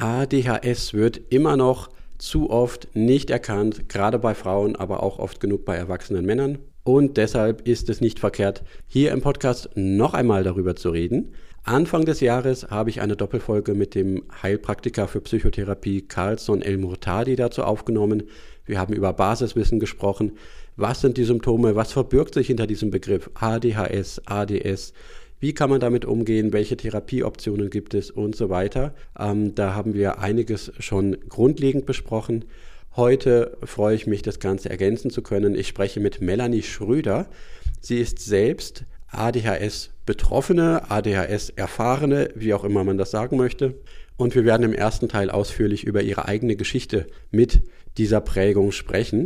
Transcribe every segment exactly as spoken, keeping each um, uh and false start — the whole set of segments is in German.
A D H S wird immer noch zu oft nicht erkannt, gerade bei Frauen, aber auch oft genug bei erwachsenen Männern. Und deshalb ist es nicht verkehrt, hier im Podcast noch einmal darüber zu reden. Anfang des Jahres habe ich eine Doppelfolge mit dem Heilpraktiker für Psychotherapie Carlson El-Murtadi dazu aufgenommen. Wir haben über Basiswissen gesprochen. Was sind die Symptome? Was verbirgt sich hinter diesem Begriff A D H S, A D S? Wie kann man damit umgehen? Welche Therapieoptionen gibt es und so weiter? Ähm, da haben wir einiges schon grundlegend besprochen. Heute freue ich mich, das Ganze ergänzen zu können. Ich spreche mit Melanie Schröder. Sie ist selbst A D H S-Betroffene, A D H S-Erfahrene, wie auch immer man das sagen möchte. Und wir werden im ersten Teil ausführlich über ihre eigene Geschichte mit dieser Prägung sprechen.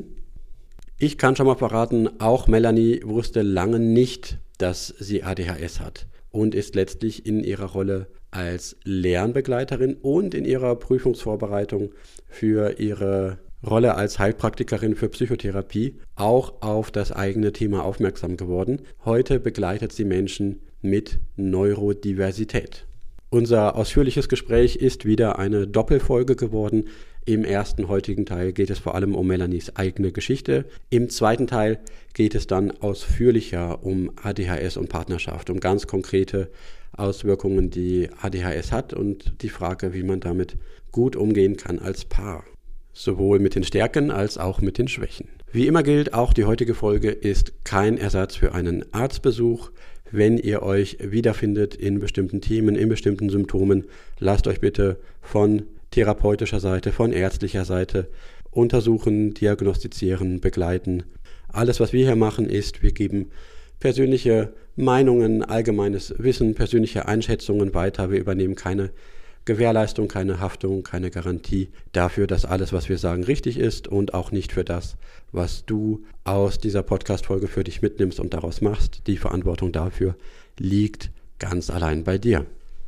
Ich kann schon mal verraten, auch Melanie wusste lange nicht, dass sie A D H S hat und ist letztlich in ihrer Rolle als Lernbegleiterin und in ihrer Prüfungsvorbereitung für ihre Rolle als Heilpraktikerin für Psychotherapie auch auf das eigene Thema aufmerksam geworden. Heute begleitet sie Menschen mit Neurodiversität. Unser ausführliches Gespräch ist wieder eine Doppelfolge geworden. Im ersten heutigen Teil geht es vor allem um Melanies eigene Geschichte. Im zweiten Teil geht es dann ausführlicher um A D H S und Partnerschaft, um ganz konkrete Auswirkungen, die A D H S hat und die Frage, wie man damit gut umgehen kann als Paar. Sowohl mit den Stärken als auch mit den Schwächen. Wie immer gilt, auch die heutige Folge ist kein Ersatz für einen Arztbesuch. Wenn ihr euch wiederfindet in bestimmten Themen, in bestimmten Symptomen, lasst euch bitte von therapeutischer Seite, von ärztlicher Seite untersuchen, diagnostizieren, begleiten. Alles, was wir hier machen, ist, wir geben persönliche Meinungen, allgemeines Wissen, persönliche Einschätzungen weiter. Wir übernehmen keine Gewährleistung, keine Haftung, keine Garantie dafür, dass alles, was wir sagen, richtig ist und auch nicht für das, was du aus dieser Podcast-Folge für dich mitnimmst und daraus machst. Die Verantwortung dafür liegt ganz allein bei dir.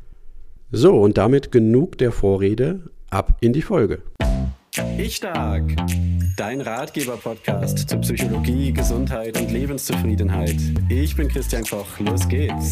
So, und damit genug der Vorrede, ab in die Folge. Ich Stark, dein Ratgeber-Podcast zu Psychologie, Gesundheit und Lebenszufriedenheit. Ich bin Christian Koch, los geht's.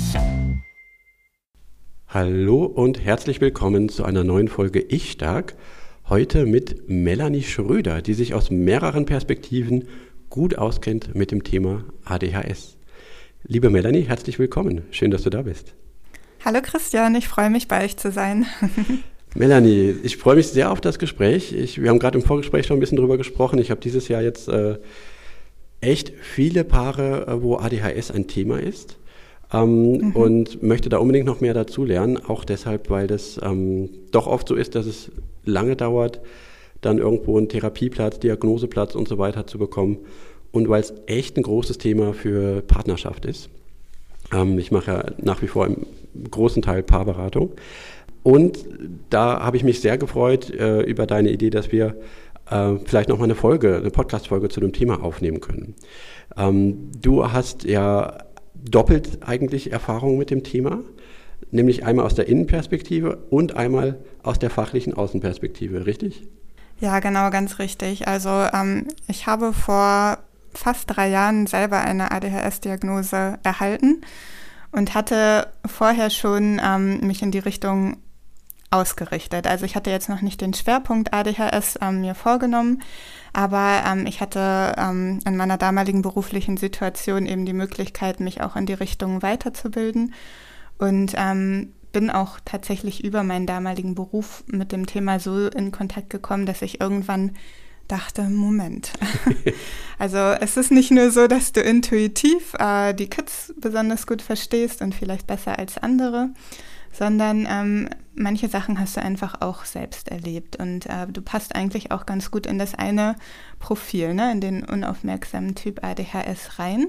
Hallo und herzlich willkommen zu einer neuen Folge Ich Stark. Heute mit Melanie Schröder, die sich aus mehreren Perspektiven gut auskennt mit dem Thema A D H S. Liebe Melanie, herzlich willkommen. Schön, dass du da bist. Hallo Christian, ich freue mich, bei euch zu sein. Melanie, ich freue mich sehr auf das Gespräch. Ich, wir haben gerade im Vorgespräch schon ein bisschen drüber gesprochen. Ich habe dieses Jahr jetzt äh, echt viele Paare, äh, wo A D H S ein Thema ist. Ähm, mhm. Und möchte da unbedingt noch mehr dazu lernen, auch deshalb, weil das ähm, doch oft so ist, dass es lange dauert, dann irgendwo einen Therapieplatz, Diagnoseplatz und so weiter zu bekommen und weil es echt ein großes Thema für Partnerschaft ist. Ähm, ich mache ja nach wie vor im großen Teil Paarberatung und da habe ich mich sehr gefreut äh, über deine Idee, dass wir äh, vielleicht noch mal eine Folge, eine Podcast-Folge zu dem Thema aufnehmen können. Ähm, du hast ja doppelt eigentlich Erfahrung mit dem Thema, nämlich einmal aus der Innenperspektive und einmal aus der fachlichen Außenperspektive, richtig? Ja, genau, ganz richtig. Also ähm, ich habe vor fast drei Jahren selber eine A D H S-Diagnose erhalten und hatte vorher schon ähm, mich in die Richtung ausgerichtet. Also ich hatte jetzt noch nicht den Schwerpunkt A D H S ähm, mir vorgenommen, aber ähm, ich hatte ähm, in meiner damaligen beruflichen Situation eben die Möglichkeit, mich auch in die Richtung weiterzubilden und ähm, bin auch tatsächlich über meinen damaligen Beruf mit dem Thema so in Kontakt gekommen, dass ich irgendwann dachte, Moment, also es ist nicht nur so, dass du intuitiv äh, die Kids besonders gut verstehst und vielleicht besser als andere, sondern ähm, manche Sachen hast du einfach auch selbst erlebt und äh, du passt eigentlich auch ganz gut in das eine Profil, ne, in den unaufmerksamen Typ A D H S rein.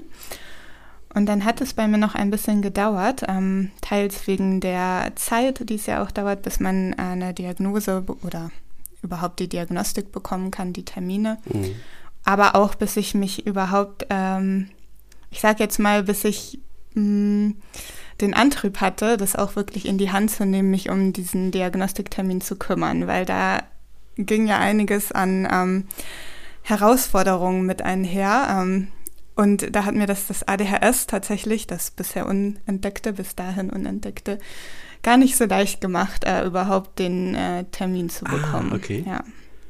Und dann hat es bei mir noch ein bisschen gedauert, ähm, teils wegen der Zeit, die es ja auch dauert, bis man eine Diagnose be- oder überhaupt die Diagnostik bekommen kann, die Termine, mhm. aber auch bis ich mich überhaupt, ähm, ich sag jetzt mal, bis ich mh, den Antrieb hatte, das auch wirklich in die Hand zu nehmen, mich um diesen Diagnostiktermin zu kümmern, weil da ging ja einiges an ähm, Herausforderungen mit einher. Ähm, und da hat mir das, das A D H S tatsächlich, das bisher Unentdeckte, bis dahin Unentdeckte, gar nicht so leicht gemacht, äh, überhaupt den äh, Termin zu bekommen. Ah, okay. Ja.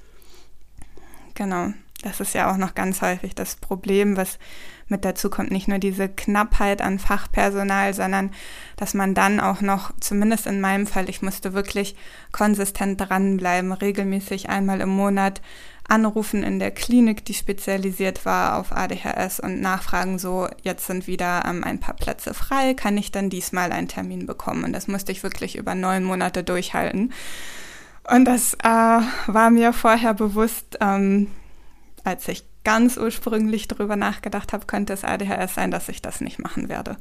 Genau. Das ist ja auch noch ganz häufig das Problem, was mit dazu kommt, nicht nur diese Knappheit an Fachpersonal, sondern dass man dann auch noch, zumindest in meinem Fall, ich musste wirklich konsistent dranbleiben, regelmäßig einmal im Monat anrufen in der Klinik, die spezialisiert war auf A D H S und nachfragen so, jetzt sind wieder ähm, ein paar Plätze frei, kann ich dann diesmal einen Termin bekommen? Und das musste ich wirklich über neun Monate durchhalten. Und das äh, war mir vorher bewusst, ähm, als ich ganz ursprünglich darüber nachgedacht habe, könnte es A D H S sein, dass ich das nicht machen werde.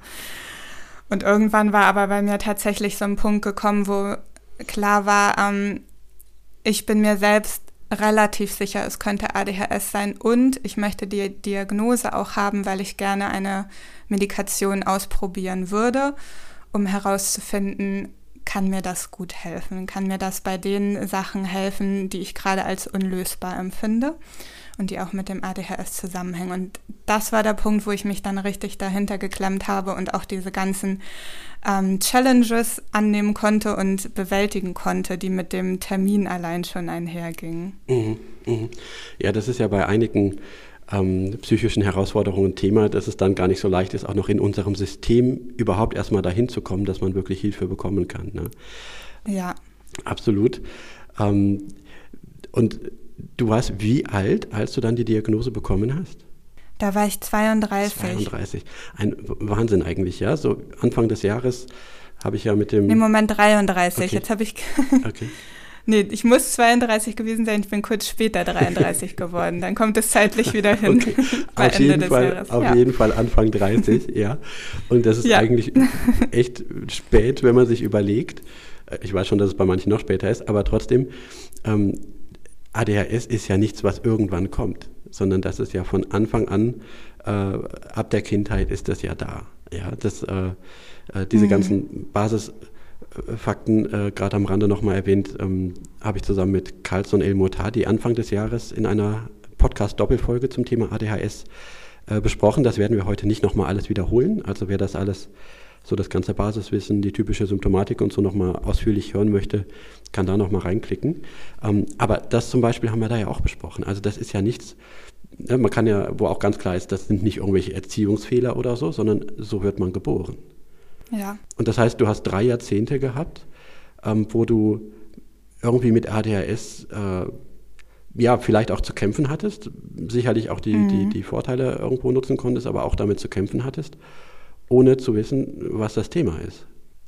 Und irgendwann war aber bei mir tatsächlich so ein Punkt gekommen, wo klar war, ähm, ich bin mir selbst relativ sicher, es könnte A D H S sein und ich möchte die Diagnose auch haben, weil ich gerne eine Medikation ausprobieren würde, um herauszufinden, kann mir das gut helfen, kann mir das bei den Sachen helfen, die ich gerade als unlösbar empfinde und die auch mit dem A D H S zusammenhängen. Und das war der Punkt, wo ich mich dann richtig dahinter geklemmt habe und auch diese ganzen ähm, Challenges annehmen konnte und bewältigen konnte, die mit dem Termin allein schon einhergingen. Mhm, mh. Ja, das ist ja bei einigen ähm, psychischen Herausforderungen Thema, dass es dann gar nicht so leicht ist, auch noch in unserem System überhaupt erstmal dahin zu kommen, dass man wirklich Hilfe bekommen kann. Ne? Ja. Absolut. Ähm, und du warst wie alt, als du dann die Diagnose bekommen hast? Da war ich zweiunddreißig. zweiunddreißig. Ein Wahnsinn eigentlich, ja. So Anfang des Jahres habe ich ja mit dem... Im Moment dreiunddreißig. Okay. Jetzt habe ich... Okay. Nee, ich muss zweiunddreißig gewesen sein. Ich bin kurz später dreiunddreißig geworden. Dann kommt es zeitlich wieder hin. Okay. Bei Auf, Ende jeden, des Fall, Jahres. auf Ja. jeden Fall Anfang dreißig, ja. Und das ist Ja. eigentlich echt spät, wenn man sich überlegt. Ich weiß schon, dass es bei manchen noch später ist, aber trotzdem... Ähm, A D H S ist ja nichts, was irgendwann kommt, sondern das ist ja von Anfang an, äh, ab der Kindheit ist das ja da. Ja, das, äh, äh, diese mhm. ganzen Basisfakten, äh, gerade am Rande nochmal erwähnt, ähm, habe ich zusammen mit Carlson El-Murtadi Anfang des Jahres in einer Podcast-Doppelfolge zum Thema A D H S äh, besprochen. Das werden wir heute nicht nochmal alles wiederholen. Also wer das alles, so das ganze Basiswissen, die typische Symptomatik und so nochmal ausführlich hören möchte, kann da nochmal reinklicken. Ähm, aber das zum Beispiel haben wir da ja auch besprochen. Also das ist ja nichts, ne, man kann ja, wo auch ganz klar ist, das sind nicht irgendwelche Erziehungsfehler oder so, sondern so wird man geboren. Ja. Und das heißt, du hast drei Jahrzehnte gehabt, ähm, wo du irgendwie mit A D H S äh, ja, vielleicht auch zu kämpfen hattest, sicherlich auch die, mhm. die, die Vorteile irgendwo nutzen konntest, aber auch damit zu kämpfen hattest, ohne zu wissen, was das Thema ist.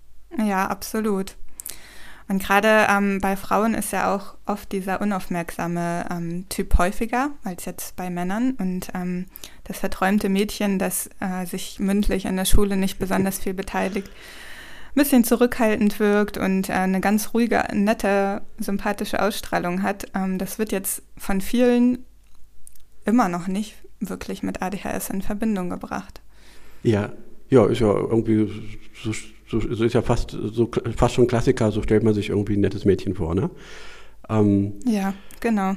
Ja, absolut. Und gerade ähm, bei Frauen ist ja auch oft dieser unaufmerksame ähm, Typ häufiger als jetzt bei Männern. Und ähm, das verträumte Mädchen, das äh, sich mündlich in der Schule nicht besonders viel beteiligt, ein bisschen zurückhaltend wirkt und äh, eine ganz ruhige, nette, sympathische Ausstrahlung hat, ähm, das wird jetzt von vielen immer noch nicht wirklich mit A D H S in Verbindung gebracht. Ja, ja, ist ja irgendwie so, so, so ist ja fast so fast schon Klassiker, so stellt man sich irgendwie ein nettes Mädchen vor, ne? Ähm, ja, genau.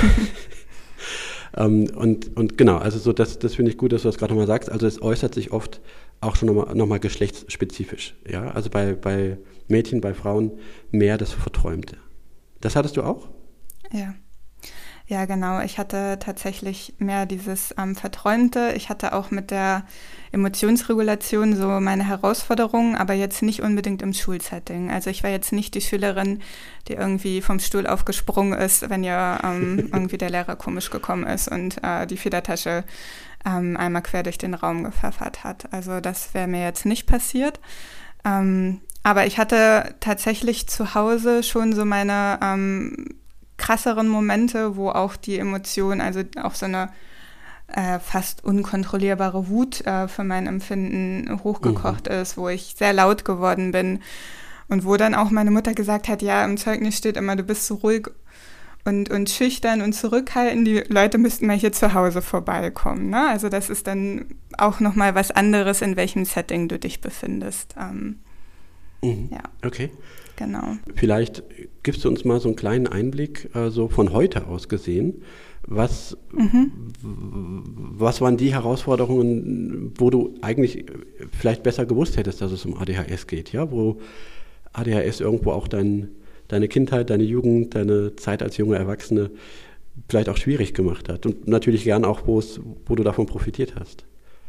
ähm, und, und genau, also so das, das finde ich gut, dass du das gerade nochmal sagst. Also es äußert sich oft auch schon nochmal noch mal geschlechtsspezifisch, ja? Also bei, bei Mädchen, bei Frauen mehr das Verträumte. Das hattest du auch? Ja. Ja, genau. Ich hatte tatsächlich mehr dieses ähm, Verträumte. Ich hatte auch mit der Emotionsregulation so meine Herausforderungen, aber jetzt nicht unbedingt im Schulsetting. Also ich war jetzt nicht die Schülerin, die irgendwie vom Stuhl aufgesprungen ist, wenn ja ähm, irgendwie der Lehrer komisch gekommen ist und äh, die Federtasche ähm, einmal quer durch den Raum gepfeffert hat. Also das wäre mir jetzt nicht passiert. Ähm, aber ich hatte tatsächlich zu Hause schon so meine ähm, krasseren Momente, wo auch die Emotion, also auch so eine äh, fast unkontrollierbare Wut äh, für mein Empfinden hochgekocht mhm. ist, wo ich sehr laut geworden bin und wo dann auch meine Mutter gesagt hat, ja, im Zeugnis steht immer, du bist so ruhig und, und schüchtern und zurückhaltend, die Leute müssten mal hier zu Hause vorbeikommen. Ne? Also das ist dann auch nochmal was anderes, in welchem Setting du dich befindest. Ähm, mhm. Ja. Okay. Genau. Vielleicht gibst du uns mal so einen kleinen Einblick, äh, so von heute aus gesehen. Was, mhm. w- was waren die Herausforderungen, wo du eigentlich vielleicht besser gewusst hättest, dass es um A D H S geht, ja? Wo A D H S irgendwo auch dein, deine Kindheit, deine Jugend, deine Zeit als junge Erwachsene vielleicht auch schwierig gemacht hat. Und natürlich gern auch, wo es, wo du davon profitiert hast.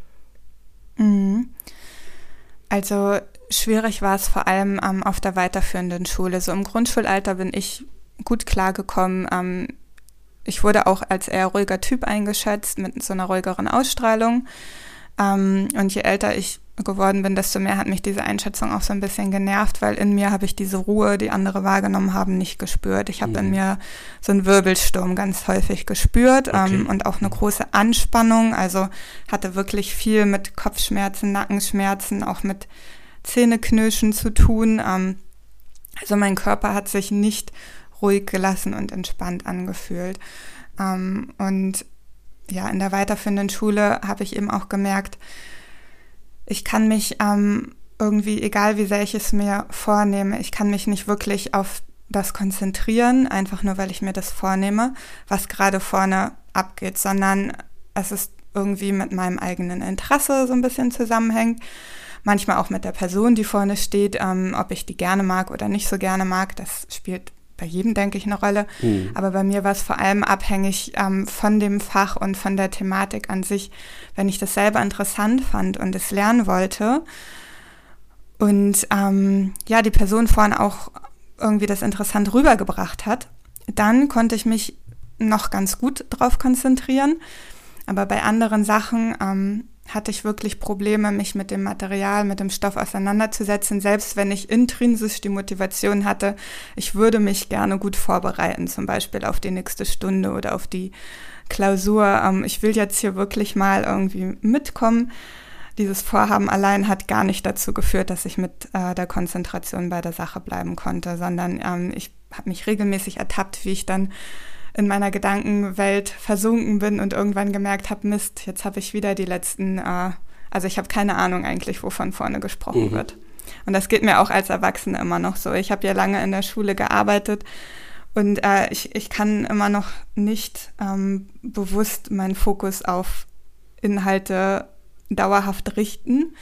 Mhm. Also schwierig war es vor allem ähm, auf der weiterführenden Schule. So im Grundschulalter bin ich gut klargekommen. Ähm, ich wurde auch als eher ruhiger Typ eingeschätzt, mit so einer ruhigeren Ausstrahlung. Ähm, und je älter ich geworden bin, desto mehr hat mich diese Einschätzung auch so ein bisschen genervt, weil in mir habe ich diese Ruhe, die andere wahrgenommen haben, nicht gespürt. Ich habe mhm. in mir so einen Wirbelsturm ganz häufig gespürt okay. ähm, und auch eine große Anspannung. Also hatte wirklich viel mit Kopfschmerzen, Nackenschmerzen, auch mit Zähneknirschen zu tun. Ähm, also mein Körper hat sich nicht ruhig gelassen und entspannt angefühlt. Ähm, und ja, in der weiterführenden Schule habe ich eben auch gemerkt, ich kann mich ähm, irgendwie, egal wie sehr ich es mir vornehme, ich kann mich nicht wirklich auf das konzentrieren, einfach nur, weil ich mir das vornehme, was gerade vorne abgeht, sondern es ist irgendwie mit meinem eigenen Interesse so ein bisschen zusammenhängt. Manchmal auch mit der Person, die vorne steht, ähm, ob ich die gerne mag oder nicht so gerne mag, das spielt bei jedem, denke ich, eine Rolle. Mhm. Aber bei mir war es vor allem abhängig ähm, von dem Fach und von der Thematik an sich. Wenn ich das selber interessant fand und es lernen wollte und ähm, ja, die Person vorne auch irgendwie das interessant rübergebracht hat, dann konnte ich mich noch ganz gut drauf konzentrieren. Aber bei anderen Sachen ähm, hatte ich wirklich Probleme, mich mit dem Material, mit dem Stoff auseinanderzusetzen, selbst wenn ich intrinsisch die Motivation hatte, ich würde mich gerne gut vorbereiten, zum Beispiel auf die nächste Stunde oder auf die Klausur. Ähm, ich will jetzt hier wirklich mal irgendwie mitkommen. Dieses Vorhaben allein hat gar nicht dazu geführt, dass ich mit äh, der Konzentration bei der Sache bleiben konnte, sondern ähm, ich habe mich regelmäßig ertappt, wie ich dann in meiner Gedankenwelt versunken bin und irgendwann gemerkt habe, Mist, jetzt habe ich wieder die letzten, äh, also ich habe keine Ahnung eigentlich, wovon vorne gesprochen mhm. wird. Und das geht mir auch als Erwachsene immer noch so. Ich habe ja lange in der Schule gearbeitet und äh, ich, ich kann immer noch nicht ähm, bewusst meinen Fokus auf Inhalte dauerhaft richten,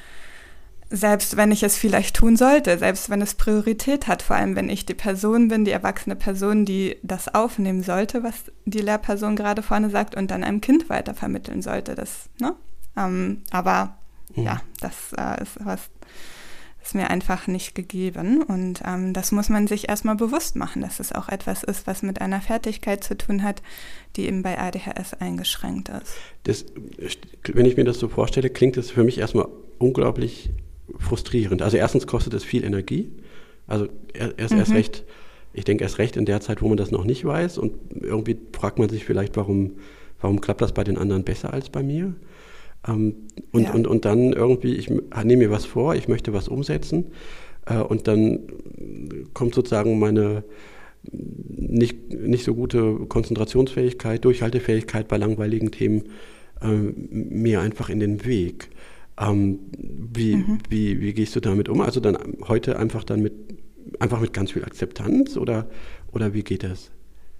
selbst wenn ich es vielleicht tun sollte, selbst wenn es Priorität hat, vor allem wenn ich die Person bin, die erwachsene Person, die das aufnehmen sollte, was die Lehrperson gerade vorne sagt und dann einem Kind weitervermitteln sollte. Das, ne? Ähm, aber mhm. ja, das äh, ist was, ist mir einfach nicht gegeben und ähm, das muss man sich erstmal bewusst machen, dass es auch etwas ist, was mit einer Fertigkeit zu tun hat, die eben bei A D H S eingeschränkt ist. Das, wenn ich mir das so vorstelle, klingt das für mich erstmal unglaublich frustrierend. Also erstens kostet es viel Energie. Also erst, mhm. erst recht, ich denke erst recht in der Zeit, wo man das noch nicht weiß und irgendwie fragt man sich vielleicht, warum, warum klappt das bei den anderen besser als bei mir? Ähm, und, ja. und, und dann irgendwie, ich nehme mir was vor, ich möchte was umsetzen äh, und dann kommt sozusagen meine nicht, nicht so gute Konzentrationsfähigkeit, Durchhaltefähigkeit bei langweiligen Themen äh, mir einfach in den Weg. Ähm, wie, mhm. wie, wie gehst du damit um? Also dann heute einfach dann mit einfach mit ganz viel Akzeptanz oder, oder wie geht das?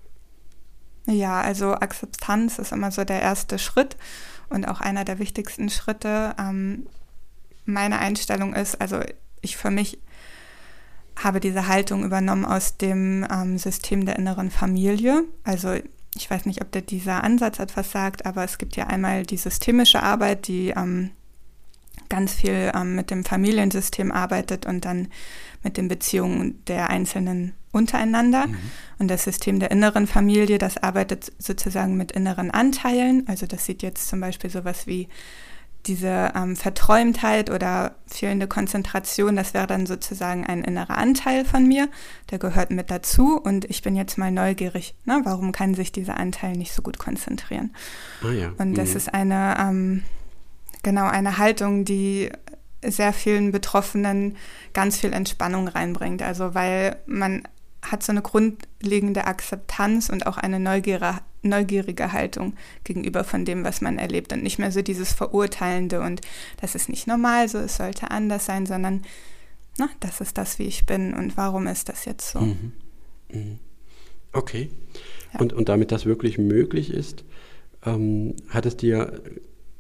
Ja, also Akzeptanz ist immer so der erste Schritt und auch einer der wichtigsten Schritte. Ähm, meine Einstellung ist, also ich für mich habe diese Haltung übernommen aus dem ähm, System der inneren Familie. Also ich weiß nicht, ob dir dieser Ansatz etwas sagt, aber es gibt ja einmal die systemische Arbeit, die ähm, ganz viel ähm, mit dem Familiensystem arbeitet und dann mit den Beziehungen der Einzelnen untereinander. Mhm. Und das System der inneren Familie, das arbeitet sozusagen mit inneren Anteilen. Also das sieht jetzt zum Beispiel sowas wie diese ähm, Verträumtheit oder fehlende Konzentration. Das wäre dann sozusagen ein innerer Anteil von mir. Der gehört mit dazu und ich bin jetzt mal neugierig. Ne? Warum kann sich dieser Anteil nicht so gut konzentrieren? Ah, ja. Und das mhm. ist eine... Ähm, Genau, eine Haltung, die sehr vielen Betroffenen ganz viel Entspannung reinbringt. Also weil man hat so eine grundlegende Akzeptanz und auch eine neugierige, neugierige Haltung gegenüber von dem, was man erlebt. Und nicht mehr so dieses Verurteilende und das ist nicht normal, so es sollte anders sein, sondern na, das ist das, wie ich bin und warum ist das jetzt so. Mhm. Mhm. Okay. Ja. Und, und damit das wirklich möglich ist, ähm, hat es dir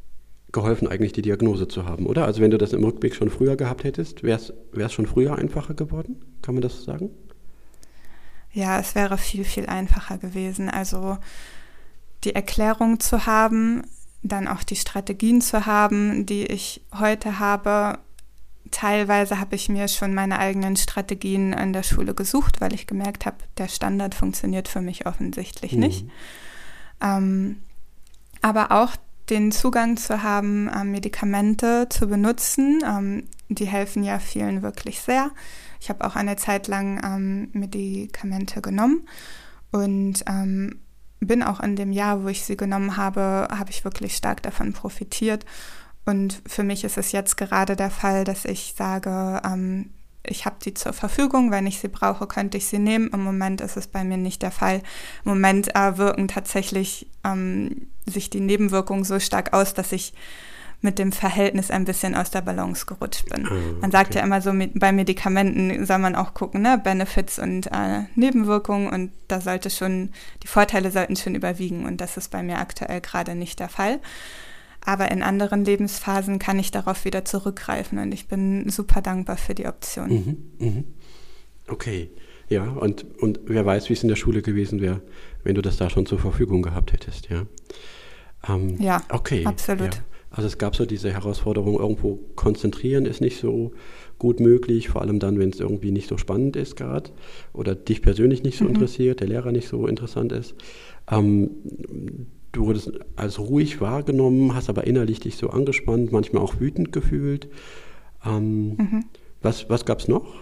geholfen, eigentlich die Diagnose zu haben, oder? Also wenn du das im Rückblick schon früher gehabt hättest, wäre es schon früher einfacher geworden? Kann man das sagen? Ja, es wäre viel, viel einfacher gewesen. Also die Erklärung zu haben, dann auch die Strategien zu haben, die ich heute habe. Teilweise habe ich mir schon meine eigenen Strategien in der Schule gesucht, weil ich gemerkt habe, der Standard funktioniert für mich offensichtlich mhm. nicht. Ähm, aber auch den Zugang zu haben, ähm, Medikamente zu benutzen, ähm, die helfen ja vielen wirklich sehr. Ich habe auch eine Zeit lang ähm, Medikamente genommen und ähm, bin auch in dem Jahr, wo ich sie genommen habe, habe ich wirklich stark davon profitiert. Und für mich ist es jetzt gerade der Fall, dass ich sage, ähm, ich habe die zur Verfügung, wenn ich sie brauche, könnte ich sie nehmen. Im Moment ist es bei mir nicht der Fall. Im Moment äh, wirken tatsächlich ähm, sich die Nebenwirkungen so stark aus, dass ich mit dem Verhältnis ein bisschen aus der Balance gerutscht bin. Oh, okay. Man sagt ja immer so, mit, bei Medikamenten soll man auch gucken, ne? Benefits und äh, Nebenwirkungen, und da sollte schon, die Vorteile sollten schon überwiegen, und das ist bei mir aktuell gerade nicht der Fall. Aber in anderen Lebensphasen kann ich darauf wieder zurückgreifen, und ich bin super dankbar für die Option. Mhm, mhm. Okay, ja, und, und wer weiß, wie es in der Schule gewesen wäre, wenn du das da schon zur Verfügung gehabt hättest, ja? Ähm, ja, okay, absolut. Ja. Also es gab so diese Herausforderung, irgendwo konzentrieren ist nicht so gut möglich, vor allem dann, wenn es irgendwie nicht so spannend ist gerade oder dich persönlich nicht so mhm. interessiert, der Lehrer nicht so interessant ist. Ähm, du wurdest als ruhig wahrgenommen, hast aber innerlich dich so angespannt, manchmal auch wütend gefühlt. Ähm, mhm. Was, was gab es noch?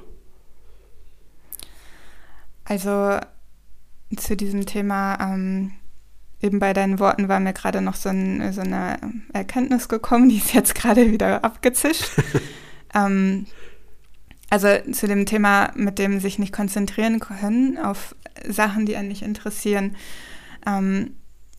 Also zu diesem Thema, ähm, eben bei deinen Worten war mir gerade noch so, ein, so eine Erkenntnis gekommen, die ist jetzt gerade wieder abgezischt. ähm, also zu dem Thema, mit dem sich nicht konzentrieren können auf Sachen, die einen nicht interessieren. Ähm,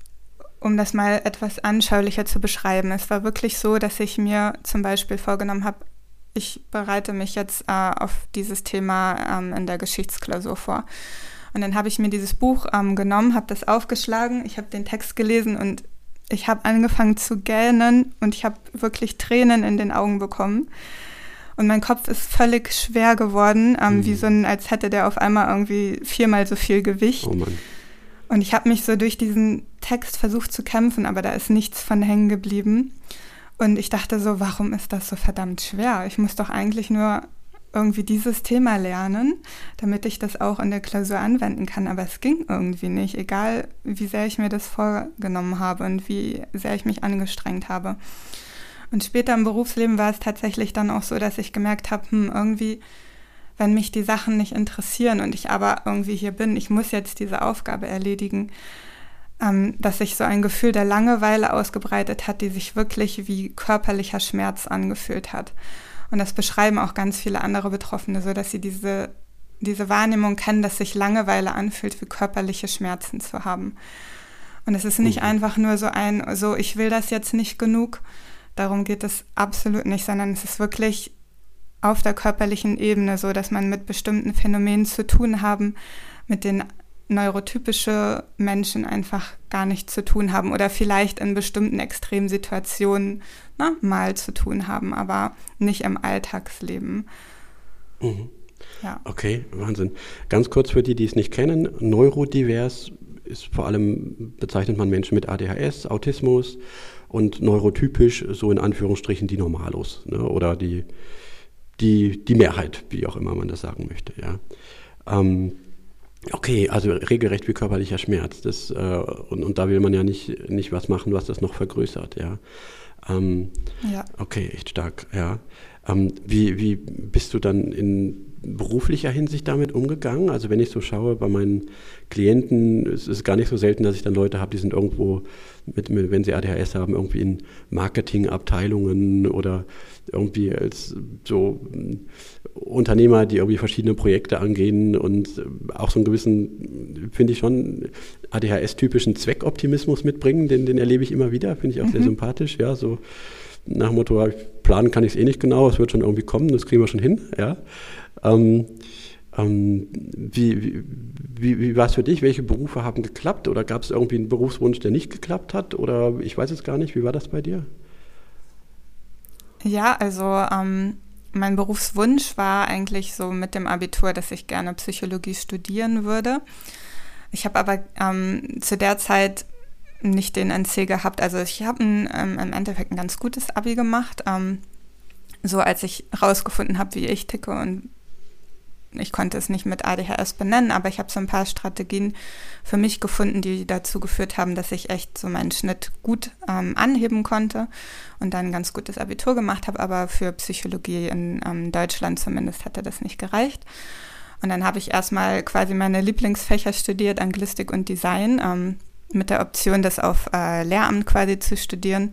um das mal etwas anschaulicher zu beschreiben. Es war wirklich so, dass ich mir zum Beispiel vorgenommen habe, ich bereite mich jetzt äh, auf dieses Thema ähm, in der Geschichtsklausur vor. Und dann habe ich mir dieses Buch ähm, genommen, habe das aufgeschlagen, ich habe den Text gelesen und ich habe angefangen zu gähnen und ich habe wirklich Tränen in den Augen bekommen. Und mein Kopf ist völlig schwer geworden, ähm, mhm. wie so ein, als hätte der auf einmal irgendwie viermal so viel Gewicht. Oh Mann. Und ich habe mich so durch diesen Text versucht zu kämpfen, aber da ist nichts von hängen geblieben. Und ich dachte so, warum ist das so verdammt schwer? Ich muss doch eigentlich nur irgendwie dieses Thema lernen, damit ich das auch in der Klausur anwenden kann. Aber es ging irgendwie nicht, egal wie sehr ich mir das vorgenommen habe und wie sehr ich mich angestrengt habe. Und später im Berufsleben war es tatsächlich dann auch so, dass ich gemerkt habe, hm, irgendwie, wenn mich die Sachen nicht interessieren und ich aber irgendwie hier bin, ich muss jetzt diese Aufgabe erledigen, ähm, dass sich so ein Gefühl der Langeweile ausgebreitet hat, die sich wirklich wie körperlicher Schmerz angefühlt hat. Und das beschreiben auch ganz viele andere Betroffene so, dass sie diese, diese Wahrnehmung kennen, dass sich Langeweile anfühlt, wie körperliche Schmerzen zu haben. Und es ist nicht mhm. einfach nur so ein, so ich will das jetzt nicht genug, darum geht es absolut nicht, sondern es ist wirklich auf der körperlichen Ebene so, dass man mit bestimmten Phänomenen zu tun haben, mit denen neurotypische Menschen einfach gar nichts zu tun haben oder vielleicht in bestimmten Extremsituationen na, mal zu tun haben, aber nicht im Alltagsleben. Mhm. Ja. Okay, Wahnsinn. Ganz kurz für die, die es nicht kennen, neurodivers ist vor allem, bezeichnet man Menschen mit A D H S, Autismus, und neurotypisch so in Anführungsstrichen die Normalos, ne, oder die Die, die Mehrheit, wie auch immer man das sagen möchte, ja. Ähm, okay, also regelrecht wie körperlicher Schmerz. Das, äh, und, und da will man ja nicht, nicht was machen, was das noch vergrößert, ja. Ähm, ja. Okay, echt stark, ja. Ähm, wie, wie bist du dann in beruflicher Hinsicht damit umgegangen? Also wenn ich so schaue, bei meinen Klienten, es ist gar nicht so selten, dass ich dann Leute habe, die sind irgendwo, mit, mit, wenn sie A D H S haben, irgendwie in Marketingabteilungen oder irgendwie als so Unternehmer, die irgendwie verschiedene Projekte angehen und auch so einen gewissen, finde ich schon, A D H S-typischen Zweckoptimismus mitbringen, den, den erlebe ich immer wieder, finde ich auch mhm. sehr sympathisch, ja, so nach dem Motto, planen kann ich es eh nicht genau, es wird schon irgendwie kommen, das kriegen wir schon hin, ja. Ähm, ähm, wie, wie, wie, wie war es für dich? Welche Berufe haben geklappt oder gab es irgendwie einen Berufswunsch, der nicht geklappt hat oder ich weiß es gar nicht, wie war das bei dir? Ja, also ähm, mein Berufswunsch war eigentlich so mit dem Abitur, dass ich gerne Psychologie studieren würde. Ich habe aber ähm, zu der Zeit nicht den N C gehabt. Also ich habe ähm, im Endeffekt ein ganz gutes Abi gemacht, ähm, so als ich rausgefunden habe, wie ich ticke, und ich konnte es nicht mit A D H S benennen, aber ich habe so ein paar Strategien für mich gefunden, die dazu geführt haben, dass ich echt so meinen Schnitt gut ähm, anheben konnte und dann ein ganz gutes Abitur gemacht habe, aber für Psychologie in ähm, Deutschland zumindest hatte das nicht gereicht. Und dann habe ich erstmal quasi meine Lieblingsfächer studiert, Anglistik und Design, ähm, mit der Option, das auf äh, Lehramt quasi zu studieren.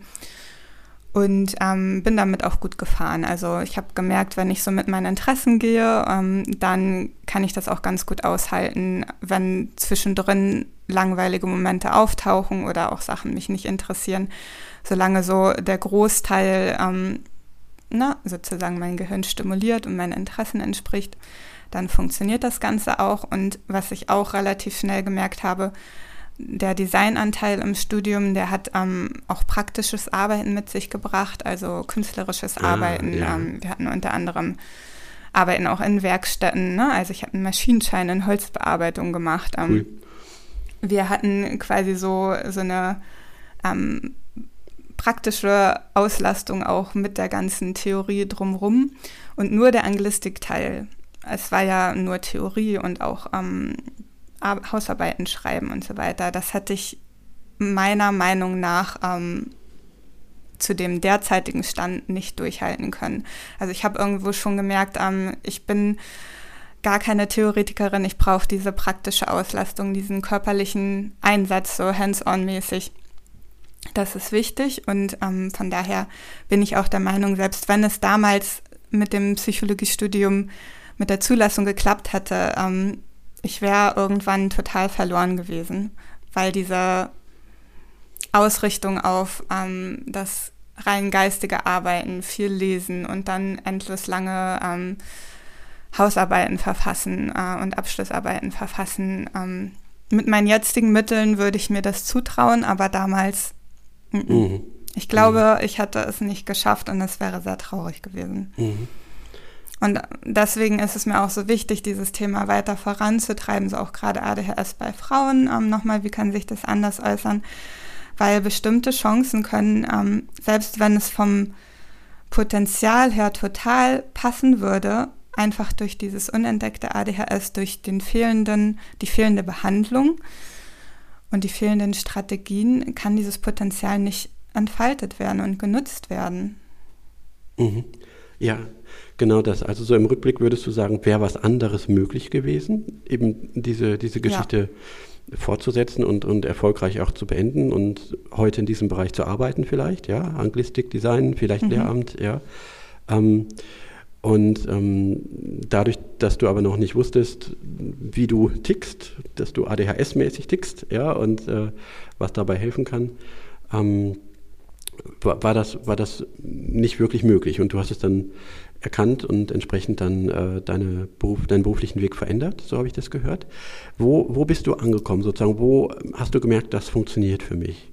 Und ähm, bin damit auch gut gefahren. Also ich habe gemerkt, wenn ich so mit meinen Interessen gehe, ähm, dann kann ich das auch ganz gut aushalten, wenn zwischendrin langweilige Momente auftauchen oder auch Sachen mich nicht interessieren. Solange so der Großteil ähm, na, sozusagen mein Gehirn stimuliert und meinen Interessen entspricht, dann funktioniert das Ganze auch. Und was ich auch relativ schnell gemerkt habe, der Designanteil im Studium, der hat ähm, auch praktisches Arbeiten mit sich gebracht, also künstlerisches ah, Arbeiten. Ja. Ähm, wir hatten unter anderem Arbeiten auch in Werkstätten, ne? Also ich habe einen Maschinenschein in Holzbearbeitung gemacht. Ähm, cool. Wir hatten quasi so, so eine ähm, praktische Auslastung auch mit der ganzen Theorie drumherum und nur der Anglistikteil. Es war ja nur Theorie und auch ähm, Hausarbeiten schreiben und so weiter. Das hatte ich meiner Meinung nach ähm, zu dem derzeitigen Stand nicht durchhalten können. Also ich habe irgendwo schon gemerkt, ähm, ich bin gar keine Theoretikerin, ich brauche diese praktische Auslastung, diesen körperlichen Einsatz, so hands-on-mäßig. Das ist wichtig und ähm, von daher bin ich auch der Meinung, selbst wenn es damals mit dem Psychologiestudium, mit der Zulassung geklappt hätte, ähm, ich wäre irgendwann total verloren gewesen, weil diese Ausrichtung auf ähm, das rein geistige Arbeiten, viel lesen und dann endlos lange ähm, Hausarbeiten verfassen äh, und Abschlussarbeiten verfassen. Ähm, mit meinen jetzigen Mitteln würde ich mir das zutrauen, aber damals, mhm. ich glaube, mhm. ich hätte es nicht geschafft und es wäre sehr traurig gewesen. Mhm. Und deswegen ist es mir auch so wichtig, dieses Thema weiter voranzutreiben, so auch gerade A D H S bei Frauen. Ähm, nochmal, wie kann sich das anders äußern? Weil bestimmte Chancen können, ähm, selbst wenn es vom Potenzial her total passen würde, einfach durch dieses unentdeckte A D H S, durch den fehlenden, die fehlende Behandlung und die fehlenden Strategien, kann dieses Potenzial nicht entfaltet werden und genutzt werden. Mhm. Ja, genau das. Also so im Rückblick würdest du sagen, wäre was anderes möglich gewesen, eben diese, diese Geschichte ja. fortzusetzen und, und erfolgreich auch zu beenden und heute in diesem Bereich zu arbeiten vielleicht, ja, Anglistik, Design, vielleicht mhm. Lehramt, ja. Ähm, und ähm, dadurch, dass du aber noch nicht wusstest, wie du tickst, dass du A D H S-mäßig tickst, ja, und äh, was dabei helfen kann, ähm, war, war, das, war das nicht wirklich möglich. Und du hast es dann erkannt und entsprechend dann äh, deine Beruf, deinen beruflichen Weg verändert, so habe ich das gehört. Wo, wo bist du angekommen sozusagen? Wo hast du gemerkt, das funktioniert für mich?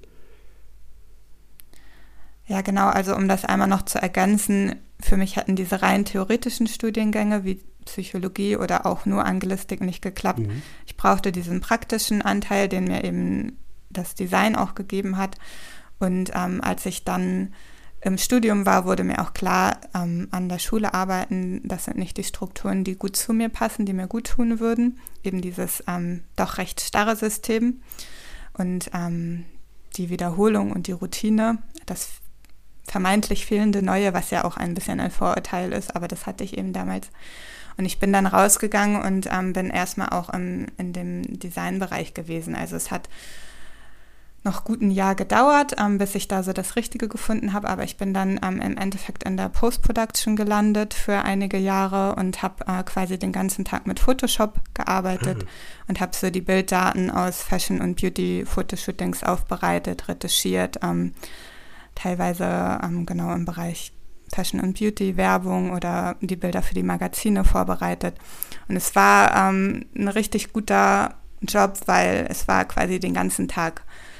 Ja, genau. Also um das einmal noch zu ergänzen, für mich hatten diese rein theoretischen Studiengänge wie Psychologie oder auch nur Anglistik nicht geklappt. Mhm. Ich brauchte diesen praktischen Anteil, den mir eben das Design auch gegeben hat. Und ähm, als ich dann im Studium war, wurde mir auch klar, ähm, an der Schule arbeiten, das sind nicht die Strukturen, die gut zu mir passen, die mir gut tun würden. Eben dieses ähm, doch recht starre System und ähm, die Wiederholung und die Routine, das vermeintlich fehlende Neue, was ja auch ein bisschen ein Vorurteil ist, aber das hatte ich eben damals. Und ich bin dann rausgegangen und ähm, bin erstmal auch im, in dem Designbereich gewesen. Also es hat noch gut ein Jahr gedauert, ähm, bis ich da so das Richtige gefunden habe, aber ich bin dann ähm, im Endeffekt in der Post-Production gelandet für einige Jahre und habe äh, quasi den ganzen Tag mit Photoshop gearbeitet mhm. und habe so die Bilddaten aus Fashion- und Beauty-Fotoshootings aufbereitet, retuschiert, ähm, teilweise ähm, genau im Bereich Fashion und Beauty, Werbung oder die Bilder für die Magazine vorbereitet. Und es war ähm, ein richtig guter Job, weil es war quasi den ganzen Tag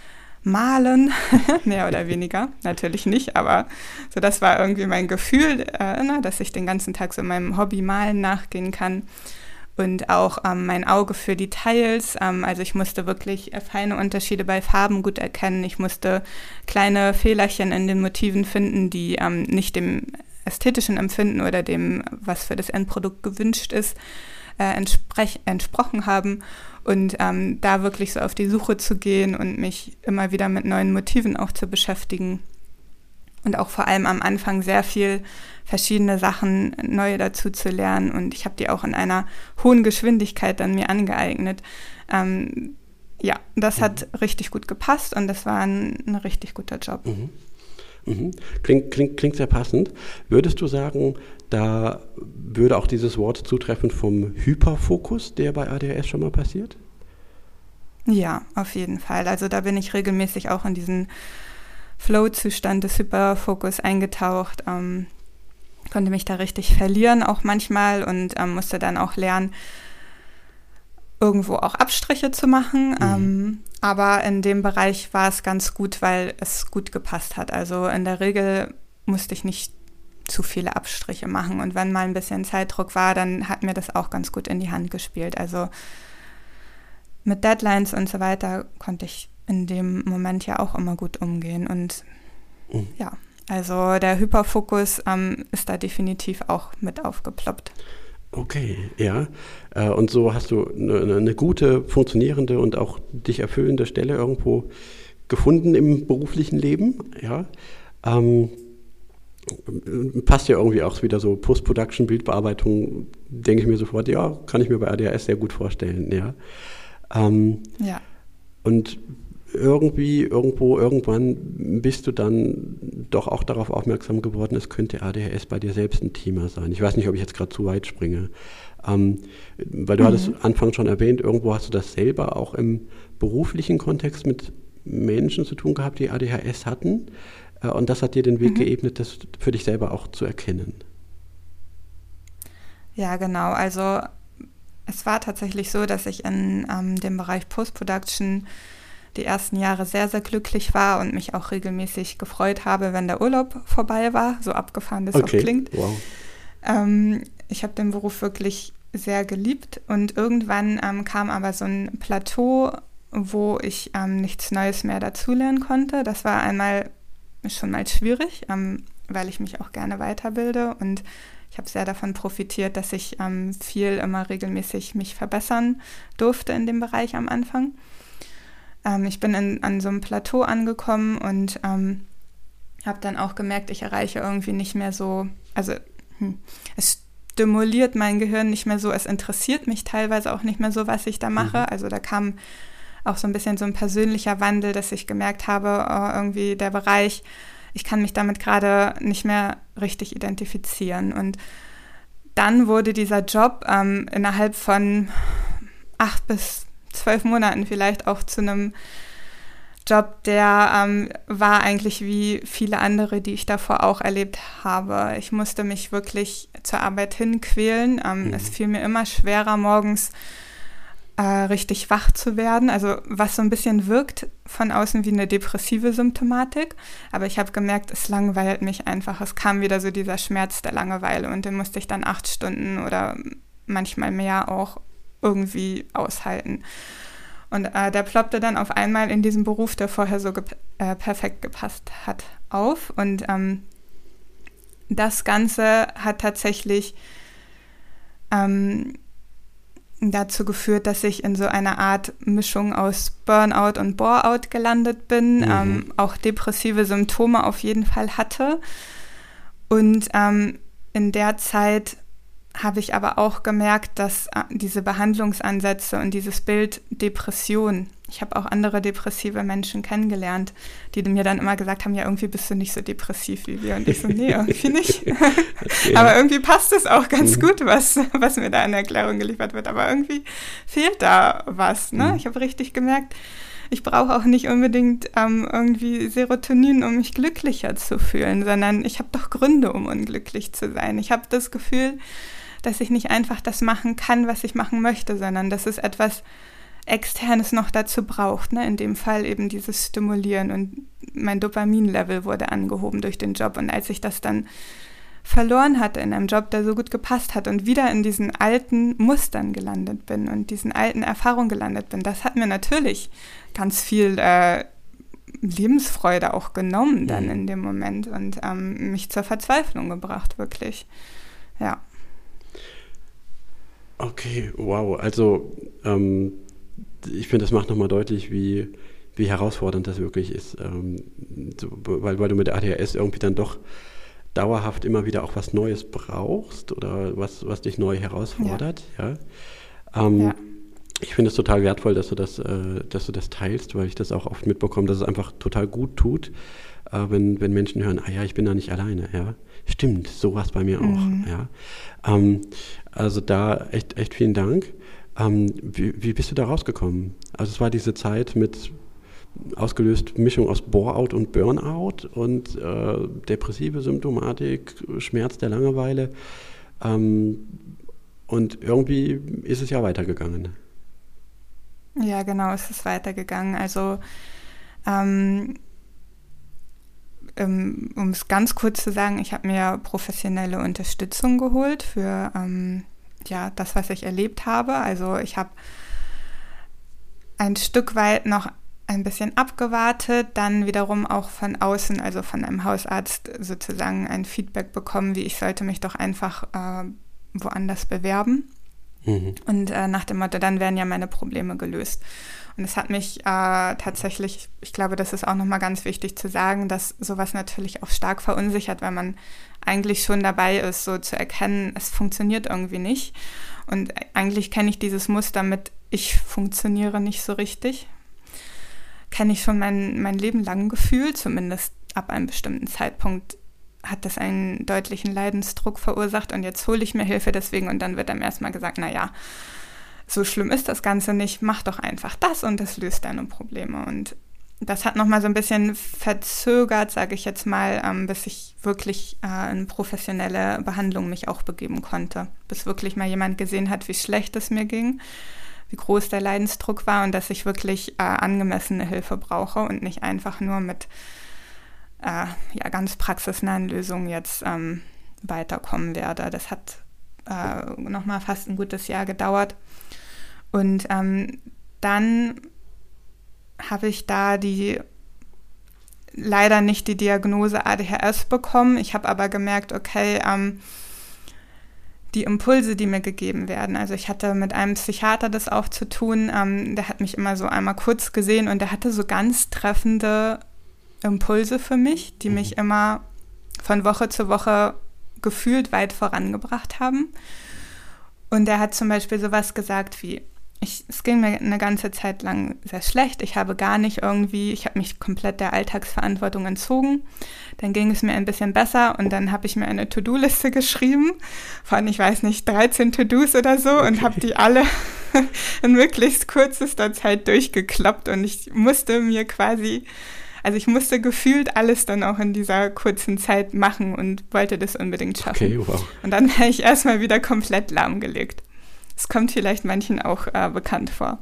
malen, mehr oder weniger, natürlich nicht, aber so das war irgendwie mein Gefühl, äh, ne, dass ich den ganzen Tag so meinem Hobby Malen nachgehen kann. Und auch ähm, mein Auge für Details, ähm, also ich musste wirklich feine Unterschiede bei Farben gut erkennen. Ich musste kleine Fehlerchen in den Motiven finden, die ähm, nicht dem ästhetischen Empfinden oder dem, was für das Endprodukt gewünscht ist, äh, entsprech- entsprochen haben. Und ähm, da wirklich so auf die Suche zu gehen und mich immer wieder mit neuen Motiven auch zu beschäftigen. Und auch vor allem am Anfang sehr viel verschiedene Sachen neue dazu zu lernen. Und ich habe die auch in einer hohen Geschwindigkeit dann mir angeeignet. Ähm, ja, das mhm. hat richtig gut gepasst und das war ein, ein richtig guter Job. Mhm. Mhm. Klingt, klingt, klingt sehr passend. Würdest du sagen, da würde auch dieses Wort zutreffen vom Hyperfokus, der bei A D H S schon mal passiert? Ja, auf jeden Fall. Also da bin ich regelmäßig auch in diesen Flow-Zustand des Hyperfokus eingetaucht, ähm, konnte mich da richtig verlieren auch manchmal und ähm, musste dann auch lernen, irgendwo auch Abstriche zu machen. Mhm. Ähm, aber in dem Bereich war es ganz gut, weil es gut gepasst hat. Also in der Regel musste ich nicht zu viele Abstriche machen und wenn mal ein bisschen Zeitdruck war, dann hat mir das auch ganz gut in die Hand gespielt. Also mit Deadlines und so weiter konnte ich in dem Moment ja auch immer gut umgehen. Und mhm. ja, also der Hyperfokus ähm, ist da definitiv auch mit aufgeploppt. Okay, ja. Äh, und so hast du eine, eine gute, funktionierende und auch dich erfüllende Stelle irgendwo gefunden im beruflichen Leben. Ja. Ähm, passt ja irgendwie auch wieder so Post-Production, Bildbearbeitung, denke ich mir sofort, ja, kann ich mir bei A D H S sehr gut vorstellen. Ja. Ähm, ja. Und irgendwie, irgendwo, irgendwann bist du dann doch auch darauf aufmerksam geworden, es könnte A D H S bei dir selbst ein Thema sein. Ich weiß nicht, ob ich jetzt gerade zu weit springe. Ähm, weil du mhm. hattest anfangs schon erwähnt, irgendwo hast du das selber auch im beruflichen Kontext mit Menschen zu tun gehabt, die A D H S hatten. Äh, und das hat dir den Weg mhm. geebnet, das für dich selber auch zu erkennen. Ja, genau. Also es war tatsächlich so, dass ich in ähm, dem Bereich Post-Production die ersten Jahre sehr, sehr glücklich war und mich auch regelmäßig gefreut habe, wenn der Urlaub vorbei war, so abgefahren das okay. auch klingt. Wow. Ähm, ich habe den Beruf wirklich sehr geliebt und irgendwann ähm, kam aber so ein Plateau, wo ich ähm, nichts Neues mehr dazulernen konnte. Das war einmal schon mal schwierig, ähm, weil ich mich auch gerne weiterbilde und ich habe sehr davon profitiert, dass ich ähm, viel immer regelmäßig mich verbessern durfte in dem Bereich am Anfang. Ähm, ich bin in, an so einem Plateau angekommen und ähm, habe dann auch gemerkt, ich erreiche irgendwie nicht mehr so, also hm, es stimuliert mein Gehirn nicht mehr so, es interessiert mich teilweise auch nicht mehr so, was ich da mache. Mhm. Also da kam auch so ein bisschen so ein persönlicher Wandel, dass ich gemerkt habe, oh, irgendwie der Bereich, ich kann mich damit gerade nicht mehr richtig identifizieren. Und dann wurde dieser Job ähm, innerhalb von acht bis zwölf Monaten vielleicht auch zu einem Job, der ähm, war eigentlich wie viele andere, die ich davor auch erlebt habe. Ich musste mich wirklich zur Arbeit hinquälen. Ähm, mhm. Es fiel mir immer schwerer, morgens äh, richtig wach zu werden. Also was so ein bisschen wirkt von außen wie eine depressive Symptomatik. Aber ich habe gemerkt, es langweilt mich einfach. Es kam wieder so dieser Schmerz der Langeweile und den musste ich dann acht Stunden oder manchmal mehr auch irgendwie aushalten. Und äh, der ploppte dann auf einmal in diesem Beruf, der vorher so gep- äh, perfekt gepasst hat, auf. Und ähm, das Ganze hat tatsächlich ähm, dazu geführt, dass ich in so einer Art Mischung aus Burnout und Bore-out gelandet bin, mhm. ähm, auch depressive Symptome auf jeden Fall hatte. Und ähm, in der Zeit habe ich aber auch gemerkt, dass äh, diese Behandlungsansätze und dieses Bild Depression, ich habe auch andere depressive Menschen kennengelernt, die mir dann immer gesagt haben, ja, irgendwie bist du nicht so depressiv wie wir. Und ich so, nee, irgendwie nicht. Okay. Aber irgendwie passt es auch ganz mhm. gut, was, was mir da in Erklärung geliefert wird. Aber irgendwie fehlt da was. Ne? Mhm. Ich habe richtig gemerkt, ich brauche auch nicht unbedingt ähm, irgendwie Serotonin, um mich glücklicher zu fühlen, sondern ich habe doch Gründe, um unglücklich zu sein. Ich habe das Gefühl, dass ich nicht einfach das machen kann, was ich machen möchte, sondern dass es etwas Externes noch dazu braucht, ne? In dem Fall eben dieses Stimulieren, und mein Dopaminlevel wurde angehoben durch den Job, und als ich das dann verloren hatte in einem Job, der so gut gepasst hat und wieder in diesen alten Mustern gelandet bin und diesen alten Erfahrungen gelandet bin, das hat mir natürlich ganz viel äh, Lebensfreude auch genommen dann in dem Moment und ähm, mich zur Verzweiflung gebracht, wirklich. Ja. Okay, wow. Also ähm, ich finde, das macht nochmal deutlich, wie, wie herausfordernd das wirklich ist, ähm, so, weil, weil du mit A D H S irgendwie dann doch dauerhaft immer wieder auch was Neues brauchst oder was, was dich neu herausfordert. Ja. Ja. Ähm, ja. Ich finde es total wertvoll, dass du das, äh, dass du das teilst, weil ich das auch oft mitbekomme, dass es einfach total gut tut, äh, wenn, wenn Menschen hören, ah ja, ich bin da nicht alleine. Ja. Stimmt, so war es bei mir auch. Mhm. Ja. Ähm, also da echt, echt vielen Dank. Ähm, wie, wie bist du da rausgekommen? Also es war diese Zeit mit ausgelöst Mischung aus Bore-out und Burnout und äh, depressive Symptomatik, Schmerz der Langeweile. Ähm, und irgendwie ist es ja weitergegangen. Ja, genau, es ist weitergegangen. Also ähm, um es ganz kurz zu sagen, ich habe mir professionelle Unterstützung geholt für ähm, ja, das, was ich erlebt habe. Also ich habe ein Stück weit noch ein bisschen abgewartet, dann wiederum auch von außen, also von einem Hausarzt sozusagen ein Feedback bekommen, wie ich sollte mich doch einfach äh, woanders bewerben. Mhm. Und äh, nach dem Motto, dann werden ja meine Probleme gelöst. Und es hat mich äh, tatsächlich, ich glaube, das ist auch nochmal ganz wichtig zu sagen, dass sowas natürlich auch stark verunsichert, weil man eigentlich schon dabei ist, so zu erkennen, es funktioniert irgendwie nicht. Und eigentlich kenne ich dieses Muster mit, ich funktioniere nicht so richtig. Kenne ich schon mein, mein Leben lang gefühlt, zumindest ab einem bestimmten Zeitpunkt hat das einen deutlichen Leidensdruck verursacht und jetzt hole ich mir Hilfe deswegen und dann wird einem erstmal gesagt, naja, so schlimm ist das Ganze nicht, mach doch einfach das und das löst deine Probleme. Und das hat nochmal so ein bisschen verzögert, sage ich jetzt mal, ähm, bis ich wirklich äh, in professionelle Behandlung mich auch begeben konnte, bis wirklich mal jemand gesehen hat, wie schlecht es mir ging, wie groß der Leidensdruck war und dass ich wirklich äh, angemessene Hilfe brauche und nicht einfach nur mit äh, ja, ganz praxisnahen Lösungen jetzt ähm, weiterkommen werde. Das hat äh, nochmal fast ein gutes Jahr gedauert. Und ähm, dann habe ich da die leider nicht die Diagnose A D H S bekommen. Ich habe aber gemerkt, okay, ähm, die Impulse, die mir gegeben werden. Also ich hatte mit einem Psychiater das auch zu tun, ähm, der hat mich immer so einmal kurz gesehen und der hatte so ganz treffende Impulse für mich, die mich immer von Woche zu Woche gefühlt weit vorangebracht haben. Und er hat zum Beispiel sowas gesagt wie, ich, es ging mir eine ganze Zeit lang sehr schlecht, ich habe gar nicht irgendwie, ich habe mich komplett der Alltagsverantwortung entzogen, dann ging es mir ein bisschen besser und dann habe ich mir eine To-Do-Liste geschrieben von, ich weiß nicht, dreizehn To-Dos oder so okay. Und habe die alle in möglichst kürzester Zeit durchgekloppt und ich musste mir quasi, also ich musste gefühlt alles dann auch in dieser kurzen Zeit machen und wollte das unbedingt schaffen. Okay, wow. Und dann war ich erstmal wieder komplett lahmgelegt. Das kommt vielleicht manchen auch äh, bekannt vor.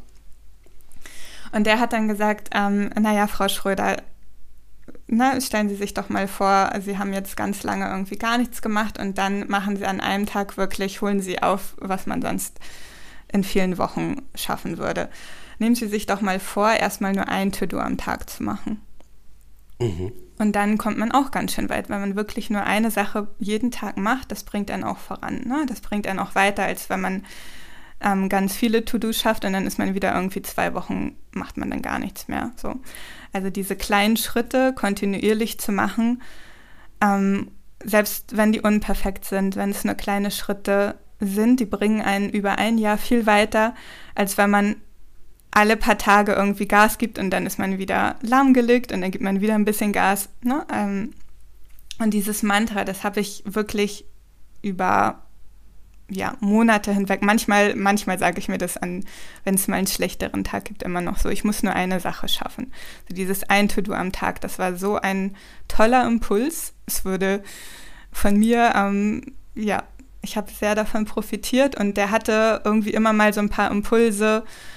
Und der hat dann gesagt, ähm, naja, Frau Schröder, na, stellen Sie sich doch mal vor, Sie haben jetzt ganz lange irgendwie gar nichts gemacht und dann machen Sie an einem Tag wirklich, holen Sie auf, was man sonst in vielen Wochen schaffen würde. Nehmen Sie sich doch mal vor, erstmal nur ein To-Do am Tag zu machen. Mhm. Und dann kommt man auch ganz schön weit, wenn man wirklich nur eine Sache jeden Tag macht, das bringt einen auch voran. Ne? Das bringt einen auch weiter, als wenn man ähm, ganz viele To-Dos schafft und dann ist man wieder irgendwie zwei Wochen, macht man dann gar nichts mehr. So. Also diese kleinen Schritte kontinuierlich zu machen, ähm, selbst wenn die unperfekt sind, wenn es nur kleine Schritte sind, die bringen einen über ein Jahr viel weiter, als wenn man alle paar Tage irgendwie Gas gibt und dann ist man wieder lahmgelegt und dann gibt man wieder ein bisschen Gas. Ne? Ähm, und dieses Mantra, das habe ich wirklich über ja, Monate hinweg. Manchmal, manchmal sage ich mir das an, wenn es mal einen schlechteren Tag gibt, immer noch so, ich muss nur eine Sache schaffen. Also dieses ein To-Do am Tag, das war so ein toller Impuls. Es wurde von mir, ähm, ja, ich habe sehr davon profitiert und der hatte irgendwie immer mal so ein paar Impulse,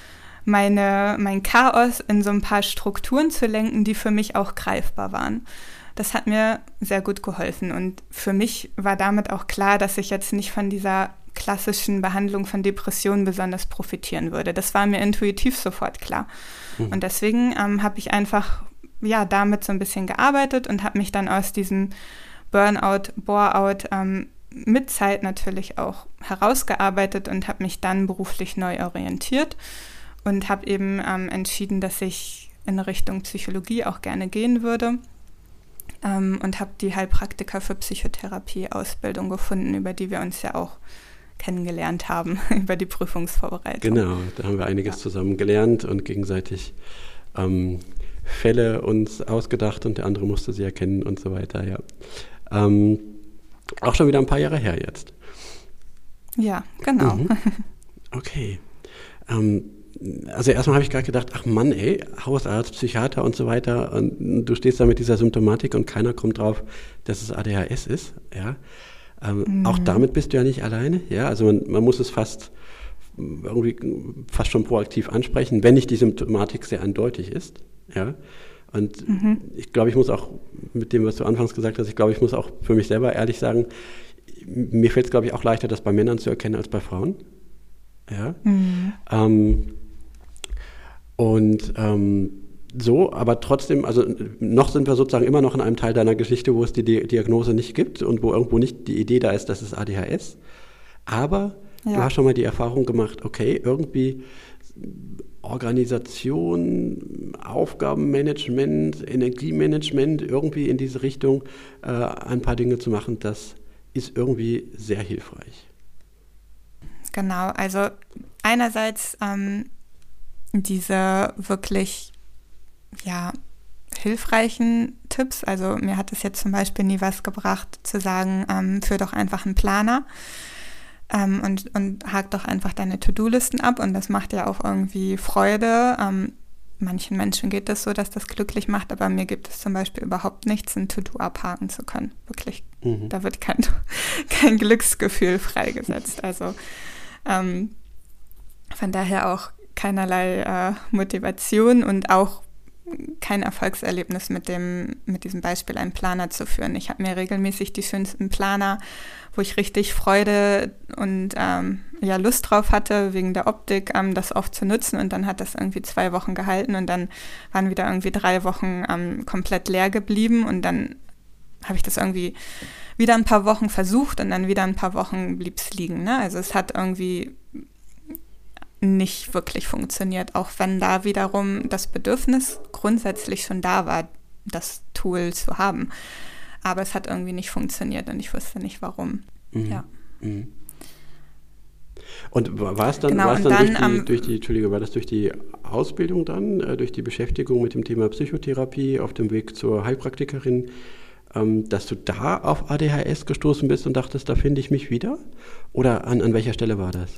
meine, mein Chaos in so ein paar Strukturen zu lenken, die für mich auch greifbar waren. Das hat mir sehr gut geholfen und für mich war damit auch klar, dass ich jetzt nicht von dieser klassischen Behandlung von Depressionen besonders profitieren würde. Das war mir intuitiv sofort klar. Mhm. Und deswegen ähm, habe ich einfach ja damit so ein bisschen gearbeitet und habe mich dann aus diesem Burnout, Bore-out ähm, mit Zeit natürlich auch herausgearbeitet und habe mich dann beruflich neu orientiert und habe eben ähm, entschieden, dass ich in Richtung Psychologie auch gerne gehen würde. Ähm, und habe die Heilpraktiker für Psychotherapie-Ausbildung gefunden, über die wir uns ja auch kennengelernt haben, über die Prüfungsvorbereitung. Genau, da haben wir einiges ja. zusammen gelernt und gegenseitig ähm, Fälle uns ausgedacht und der andere musste sie erkennen und so weiter, ja. Ähm, auch schon wieder ein paar Jahre her jetzt. Ja, genau. Mhm. Okay. Ähm, also erstmal habe ich gerade gedacht, ach Mann, ey, Hausarzt, Psychiater und so weiter und du stehst da mit dieser Symptomatik und keiner kommt drauf, dass es A D H S ist, ja. Ähm, mhm. Auch damit bist du ja nicht alleine, ja, also man, man muss es fast irgendwie fast schon proaktiv ansprechen, wenn nicht die Symptomatik sehr eindeutig ist, ja. Und mhm. ich glaube, ich muss auch mit dem, was du anfangs gesagt hast, ich glaube, ich muss auch für mich selber ehrlich sagen, mir fällt es, glaube ich, auch leichter, das bei Männern zu erkennen als bei Frauen, ja. Mhm. Ähm, und ähm, so, aber trotzdem, also noch sind wir sozusagen immer noch in einem Teil deiner Geschichte, wo es die Di- Diagnose nicht gibt und wo irgendwo nicht die Idee da ist, dass es A D H S. Aber ja. du hast schon mal die Erfahrung gemacht, okay, irgendwie Organisation, Aufgabenmanagement, Energiemanagement, irgendwie in diese Richtung äh, ein paar Dinge zu machen, das ist irgendwie sehr hilfreich. Genau, also einerseits ähm, diese wirklich ja, hilfreichen Tipps. Also mir hat es jetzt zum Beispiel nie was gebracht, zu sagen, ähm, führ doch einfach einen Planer ähm, und, und hak doch einfach deine To-Do-Listen ab. Und das macht ja auch irgendwie Freude. Ähm, manchen Menschen geht das so, dass das glücklich macht, aber mir gibt es zum Beispiel überhaupt nichts, ein To-Do abhaken zu können. Wirklich, mhm. da wird kein, kein Glücksgefühl freigesetzt. Also ähm, von daher auch keinerlei äh, Motivation und auch kein Erfolgserlebnis mit dem mit diesem Beispiel, einen Planer zu führen. Ich habe mir regelmäßig die schönsten Planer, wo ich richtig Freude und ähm, ja Lust drauf hatte, wegen der Optik, ähm, das oft zu nutzen. Und dann hat das irgendwie zwei Wochen gehalten und dann waren wieder irgendwie drei Wochen ähm, komplett leer geblieben. Und dann habe ich das irgendwie wieder ein paar Wochen versucht und dann wieder ein paar Wochen blieb es liegen. Ne? Also es hat irgendwie nicht wirklich funktioniert, auch wenn da wiederum das Bedürfnis grundsätzlich schon da war, das Tool zu haben. Aber es hat irgendwie nicht funktioniert und ich wusste nicht, warum. Mhm. Ja. Mhm. Und war es dann, genau, war es dann, dann durch, die, ähm, durch die, Entschuldige, war das durch die Ausbildung dann, äh, durch die Beschäftigung mit dem Thema Psychotherapie auf dem Weg zur Heilpraktikerin, ähm, dass du da auf A D H S gestoßen bist und dachtest, da finde ich mich wieder? Oder an, an welcher Stelle war das?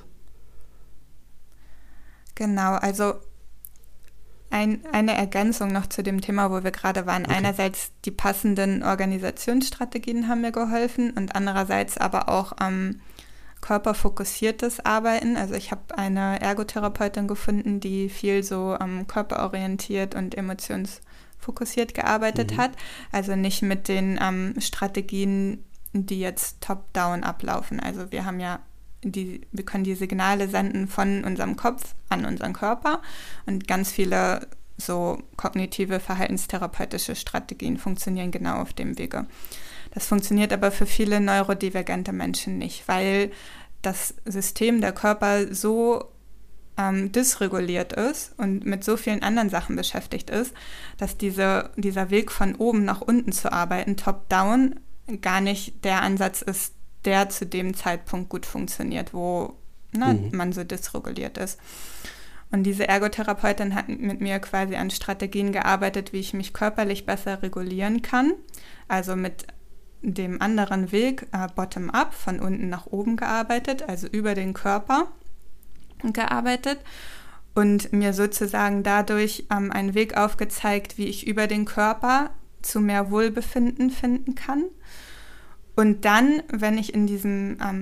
Genau, also ein, eine Ergänzung noch zu dem Thema, wo wir gerade waren. Okay. Einerseits die passenden Organisationsstrategien haben mir geholfen und andererseits aber auch ähm, körperfokussiertes Arbeiten. Also ich habe eine Ergotherapeutin gefunden, die viel so ähm, körperorientiert und emotionsfokussiert gearbeitet mhm. hat. Also nicht mit den ähm, Strategien, die jetzt top-down ablaufen. Also wir haben ja Die, wir können die Signale senden von unserem Kopf an unseren Körper und ganz viele so kognitive, verhaltenstherapeutische Strategien funktionieren genau auf dem Wege. Das funktioniert aber für viele neurodivergente Menschen nicht, weil das System der Körper so ähm, dysreguliert ist und mit so vielen anderen Sachen beschäftigt ist, dass diese, dieser Weg von oben nach unten zu arbeiten, top-down, gar nicht der Ansatz ist, der zu dem Zeitpunkt gut funktioniert, wo ne, mhm. man so dysreguliert ist. Und diese Ergotherapeutin hat mit mir quasi an Strategien gearbeitet, wie ich mich körperlich besser regulieren kann. Also mit dem anderen Weg, äh, bottom-up, von unten nach oben gearbeitet, also über den Körper gearbeitet. Und mir sozusagen dadurch ähm, einen Weg aufgezeigt, wie ich über den Körper zu mehr Wohlbefinden finden kann. Und dann, wenn ich in diesem ähm,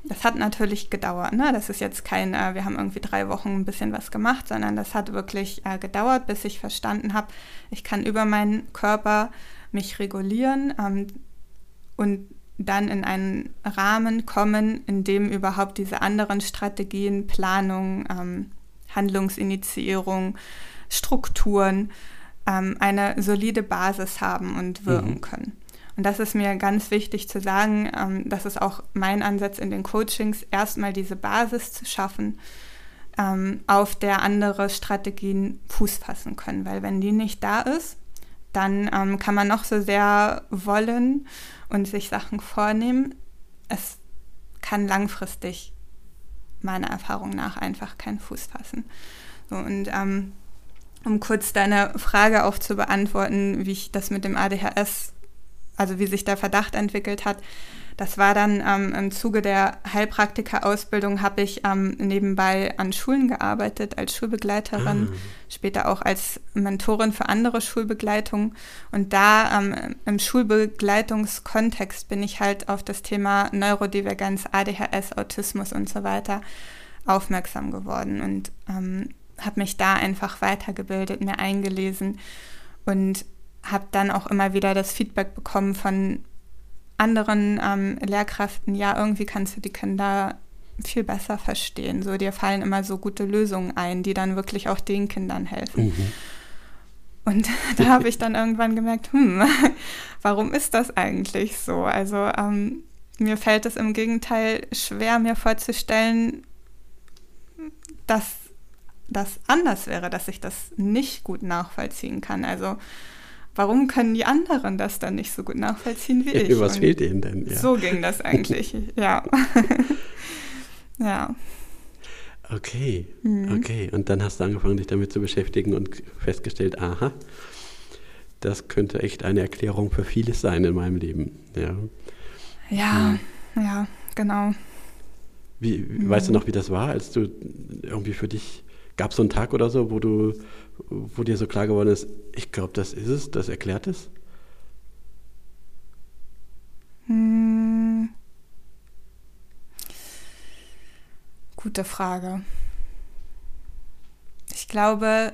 das hat natürlich gedauert. Ne? Das ist jetzt kein, äh, wir haben irgendwie drei Wochen ein bisschen was gemacht, sondern das hat wirklich äh, gedauert, bis ich verstanden habe, ich kann über meinen Körper mich regulieren ähm, und dann in einen Rahmen kommen, in dem überhaupt diese anderen Strategien, Planung, ähm, Handlungsinitiierung, Strukturen ähm, eine solide Basis haben und wirken mhm. können. Und das ist mir ganz wichtig zu sagen, ähm, das ist auch mein Ansatz in den Coachings, erstmal diese Basis zu schaffen, ähm, auf der andere Strategien Fuß fassen können. Weil wenn die nicht da ist, dann ähm, kann man noch so sehr wollen und sich Sachen vornehmen. Es kann langfristig meiner Erfahrung nach einfach keinen Fuß fassen. So, und ähm, um kurz deine Frage auch zu beantworten, wie ich das mit dem A D H S, also wie sich der Verdacht entwickelt hat, das war dann ähm, im Zuge der Heilpraktika-Ausbildung, habe ich ähm, nebenbei an Schulen gearbeitet als Schulbegleiterin, ah. später auch als Mentorin für andere Schulbegleitungen. Und da ähm, im Schulbegleitungskontext bin ich halt auf das Thema Neurodivergenz, A D H S, Autismus und so weiter aufmerksam geworden und ähm, habe mich da einfach weitergebildet, mir eingelesen und habe dann auch immer wieder das Feedback bekommen von anderen ähm, Lehrkräften, ja, irgendwie kannst du die Kinder viel besser verstehen. So, dir fallen immer so gute Lösungen ein, die dann wirklich auch den Kindern helfen. Mhm. Und da habe ich dann irgendwann gemerkt, hm, warum ist das eigentlich so? Also ähm, mir fällt es im Gegenteil schwer, mir vorzustellen, dass das anders wäre, dass ich das nicht gut nachvollziehen kann. Also warum können die anderen das dann nicht so gut nachvollziehen wie ich? Was Und fehlt ihnen denn? Ja. So ging das eigentlich, ja. Ja. Okay, mhm. okay. Und dann hast du angefangen, dich damit zu beschäftigen und festgestellt, aha, das könnte echt eine Erklärung für vieles sein in meinem Leben. Ja, ja, ja, ja genau. Wie, mhm. Weißt du noch, wie das war, als du irgendwie für dich, gab es so einen Tag oder so, wo du, wo dir so klar geworden ist, ich glaube, das ist es, das erklärt es? Hm. Gute Frage. Ich glaube,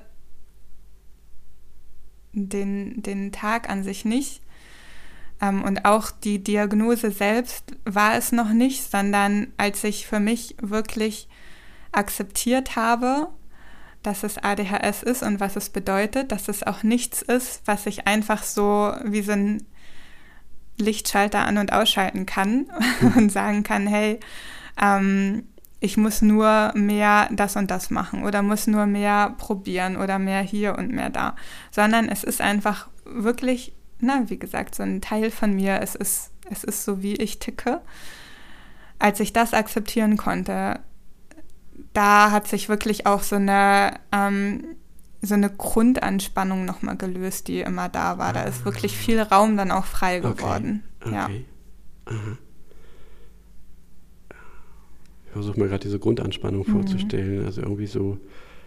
den, den Tag an sich nicht. Ähm, und auch die Diagnose selbst war es noch nicht, sondern als ich für mich wirklich akzeptiert habe, dass es A D H S ist und was es bedeutet, dass es auch nichts ist, was ich einfach so wie so ein Lichtschalter an- und ausschalten kann und sagen kann, hey, ähm, ich muss nur mehr das und das machen oder muss nur mehr probieren oder mehr hier und mehr da, sondern es ist einfach wirklich, na, wie gesagt, so ein Teil von mir, es ist, es ist so, wie ich ticke. Als ich das akzeptieren konnte, da hat sich wirklich auch so eine, ähm, so eine Grundanspannung nochmal gelöst, die immer da war. Da ist wirklich viel Raum dann auch frei geworden. Okay. Ja. Okay. Aha. Ich versuche mir gerade diese Grundanspannung mhm. vorzustellen. Also irgendwie so.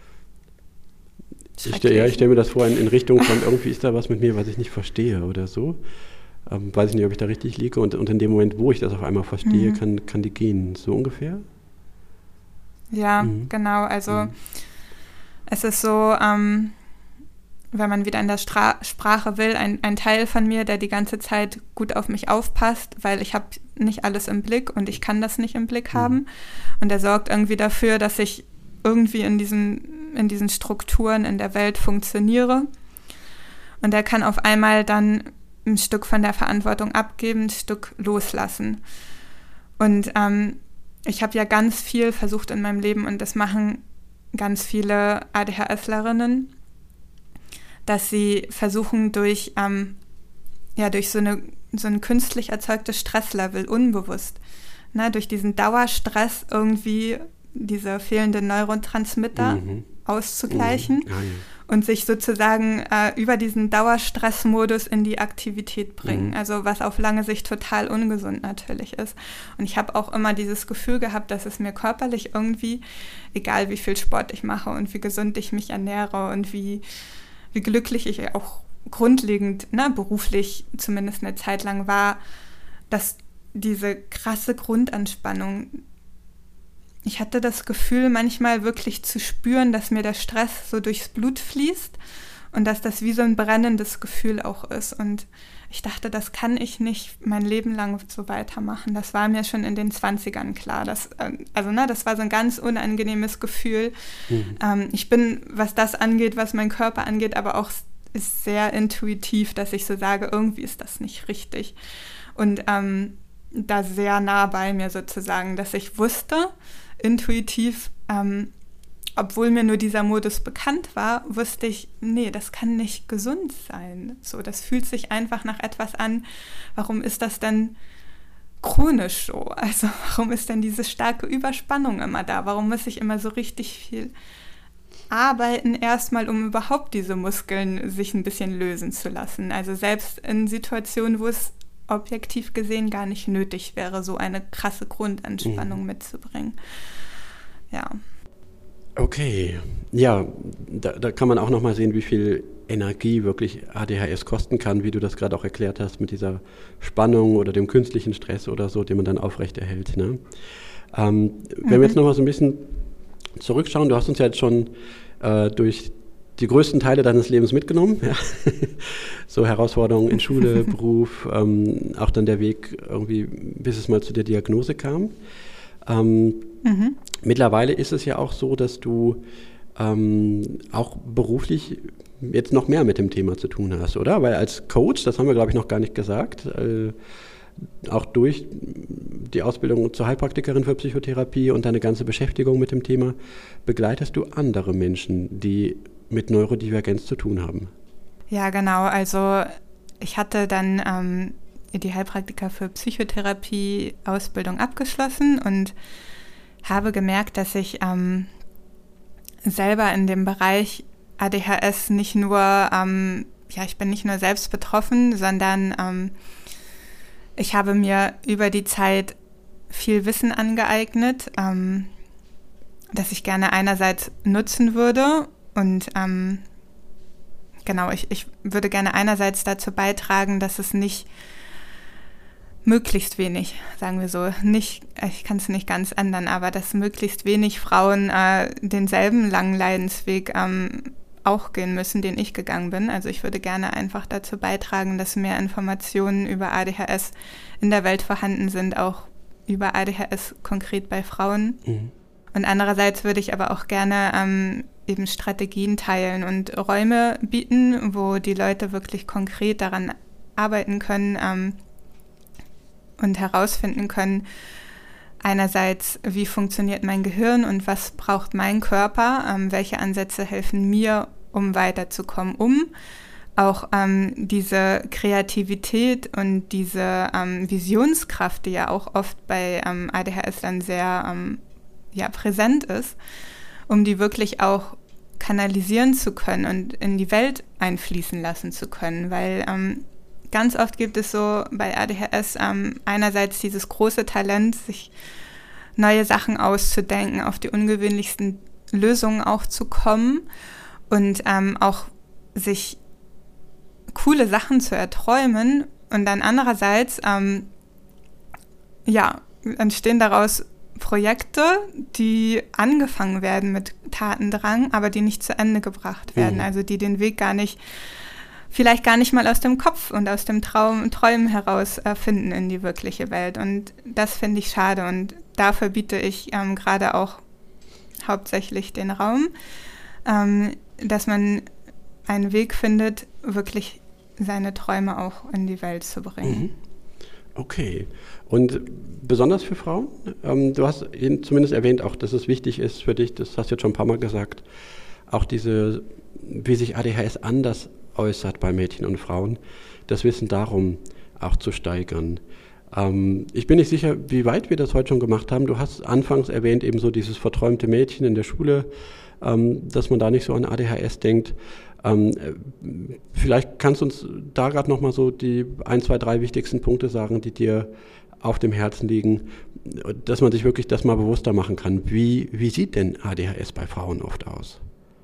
Ich, ja, ich stelle mir das vor in, in Richtung von, irgendwie ist da was mit mir, was ich nicht verstehe oder so. Ähm, weiß ich nicht, ob ich da richtig liege. Und, und in dem Moment, wo ich das auf einmal verstehe, mhm. kann, kann die gehen. So ungefähr? Ja, mhm. genau. Also mhm. es ist so, ähm, wenn man wieder in der Stra- Sprache will, ein, ein Teil von mir, der die ganze Zeit gut auf mich aufpasst, weil ich habe nicht alles im Blick und ich kann das nicht im Blick mhm. haben. Und der sorgt irgendwie dafür, dass ich irgendwie in diesen, in diesen Strukturen in der Welt funktioniere. Und der kann auf einmal dann ein Stück von der Verantwortung abgeben, ein Stück loslassen. Und ähm, ich habe ja ganz viel versucht in meinem Leben und das machen ganz viele ADHSlerinnen, dass sie versuchen durch, ähm, ja, durch so, eine, so ein künstlich erzeugtes Stresslevel, unbewusst, ne, durch diesen Dauerstress irgendwie diese fehlenden Neurotransmitter mhm. auszugleichen mhm. Ah, ja. und sich sozusagen äh, über diesen Dauerstressmodus in die Aktivität bringen. Mhm. Also was auf lange Sicht total ungesund natürlich ist. Und ich habe auch immer dieses Gefühl gehabt, dass es mir körperlich irgendwie, egal wie viel Sport ich mache und wie gesund ich mich ernähre und wie, wie glücklich ich auch grundlegend, ne, beruflich zumindest eine Zeit lang war, dass diese krasse Grundanspannung ich hatte das Gefühl, manchmal wirklich zu spüren, dass mir der Stress so durchs Blut fließt und dass das wie so ein brennendes Gefühl auch ist. Und ich dachte, das kann ich nicht mein Leben lang so weitermachen. Das war mir schon in den zwanzigern klar. Das, also ne, das war so ein ganz unangenehmes Gefühl. Mhm. Ähm, ich bin, was das angeht, was mein Körper angeht, aber auch ist sehr intuitiv, dass ich so sage, irgendwie ist das nicht richtig. Und ähm, da sehr nah bei mir sozusagen, dass ich wusste, intuitiv, ähm, obwohl mir nur dieser Modus bekannt war, wusste ich, nee, das kann nicht gesund sein. So, das fühlt sich einfach nach etwas an. Warum ist das denn chronisch so? Also warum ist denn diese starke Überspannung immer da? Warum muss ich immer so richtig viel arbeiten erstmal, um überhaupt diese Muskeln sich ein bisschen lösen zu lassen? Also selbst in Situationen, wo es objektiv gesehen gar nicht nötig wäre, so eine krasse Grundanspannung mhm. mitzubringen. Ja. Okay, ja, da, da kann man auch nochmal sehen, wie viel Energie wirklich A D H S kosten kann, wie du das gerade auch erklärt hast, mit dieser Spannung oder dem künstlichen Stress oder so, den man dann aufrechterhält. Ne? Ähm, mhm. Wenn wir jetzt nochmal so ein bisschen zurückschauen, du hast uns ja jetzt schon äh, durch die größten Teile deines Lebens mitgenommen, ja. So Herausforderungen in Schule, Beruf, ähm, auch dann der Weg irgendwie, bis es mal zu der Diagnose kam. Ähm, mhm. Mittlerweile ist es ja auch so, dass du ähm, auch beruflich jetzt noch mehr mit dem Thema zu tun hast, oder? Weil als Coach, das haben wir glaube ich noch gar nicht gesagt, äh, auch durch die Ausbildung zur Heilpraktikerin für Psychotherapie und deine ganze Beschäftigung mit dem Thema, begleitest du andere Menschen, die mit Neurodivergenz zu tun haben. Ja, genau. Also ich hatte dann ähm, die Heilpraktiker für Psychotherapie Ausbildung abgeschlossen und habe gemerkt, dass ich ähm, selber in dem Bereich A D H S nicht nur, ähm, ja, ich bin nicht nur selbst betroffen, sondern ähm, ich habe mir über die Zeit viel Wissen angeeignet, ähm, das ich gerne einerseits nutzen würde. Und ähm, genau, ich, ich würde gerne einerseits dazu beitragen, dass es nicht möglichst wenig, sagen wir so, nicht, ich kann es nicht ganz ändern, aber dass möglichst wenig Frauen äh, denselben langen Leidensweg ähm, auch gehen müssen, den ich gegangen bin. Also ich würde gerne einfach dazu beitragen, dass mehr Informationen über A D H S in der Welt vorhanden sind, auch über A D H S konkret bei Frauen. Mhm. Und andererseits würde ich aber auch gerne ähm, eben Strategien teilen und Räume bieten, wo die Leute wirklich konkret daran arbeiten können ähm, und herausfinden können, einerseits, wie funktioniert mein Gehirn und was braucht mein Körper, ähm, welche Ansätze helfen mir, um weiterzukommen, um auch ähm, diese Kreativität und diese ähm, Visionskraft, die ja auch oft bei ähm, A D H S dann sehr ähm, ja, präsent ist, um die wirklich auch kanalisieren zu können und in die Welt einfließen lassen zu können, weil ähm, ganz oft gibt es so bei A D H S ähm, einerseits dieses große Talent, sich neue Sachen auszudenken, auf die ungewöhnlichsten Lösungen auch zu kommen und ähm, auch sich coole Sachen zu erträumen und dann andererseits ähm, ja, entstehen daraus Projekte, die angefangen werden mit Tatendrang, aber die nicht zu Ende gebracht werden, mhm. also die den Weg gar nicht, vielleicht gar nicht mal aus dem Kopf und aus dem Traum, Träumen heraus erfinden in die wirkliche Welt. Und das finde ich schade und dafür biete ich ähm, gerade auch hauptsächlich den Raum, ähm, dass man einen Weg findet, wirklich seine Träume auch in die Welt zu bringen. Mhm. Okay. Und besonders für Frauen? Ähm, du hast zumindest erwähnt auch, dass es wichtig ist für dich, das hast du jetzt schon ein paar Mal gesagt, auch diese, wie sich A D H S anders äußert bei Mädchen und Frauen, das Wissen darum auch zu steigern. Ähm, ich bin nicht sicher, wie weit wir das heute schon gemacht haben. Du hast anfangs erwähnt, eben so dieses verträumte Mädchen in der Schule, ähm, dass man da nicht so an A D H S denkt. Ähm, vielleicht kannst du uns da gerade nochmal so die ein, zwei, drei wichtigsten Punkte sagen, die dir auf dem Herzen liegen, dass man sich wirklich das mal bewusster machen kann. Wie, wie sieht denn A D H S bei Frauen oft aus?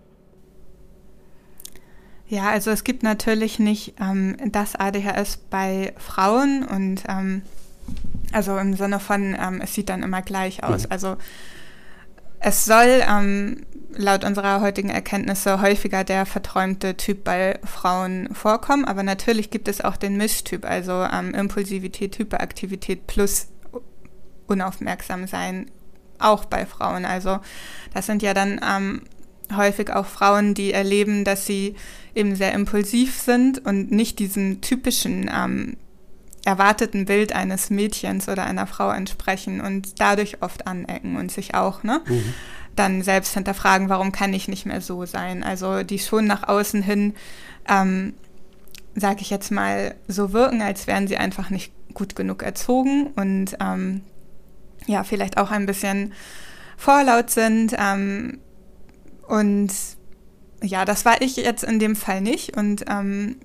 Ja, also es gibt natürlich nicht ähm, das A D H S bei Frauen und ähm, also im Sinne von, ähm, es sieht dann immer gleich aus. Mhm. Also es soll ähm, laut unserer heutigen Erkenntnisse häufiger der verträumte Typ bei Frauen vorkommen, aber natürlich gibt es auch den Mischtyp, also ähm, Impulsivität, Hyperaktivität plus unaufmerksam sein, auch bei Frauen. Also das sind ja dann ähm, häufig auch Frauen, die erleben, dass sie eben sehr impulsiv sind und nicht diesem typischen ähm, erwarteten Bild eines Mädchens oder einer Frau entsprechen und dadurch oft anecken und sich auch, ne? Mhm. dann selbst hinterfragen, warum kann ich nicht mehr so sein? Also die schon nach außen hin, ähm, sage ich jetzt mal, so wirken, als wären sie einfach nicht gut genug erzogen und ähm, ja, vielleicht auch ein bisschen vorlaut sind. Ähm, und ja, das war ich jetzt in dem Fall nicht und ähm,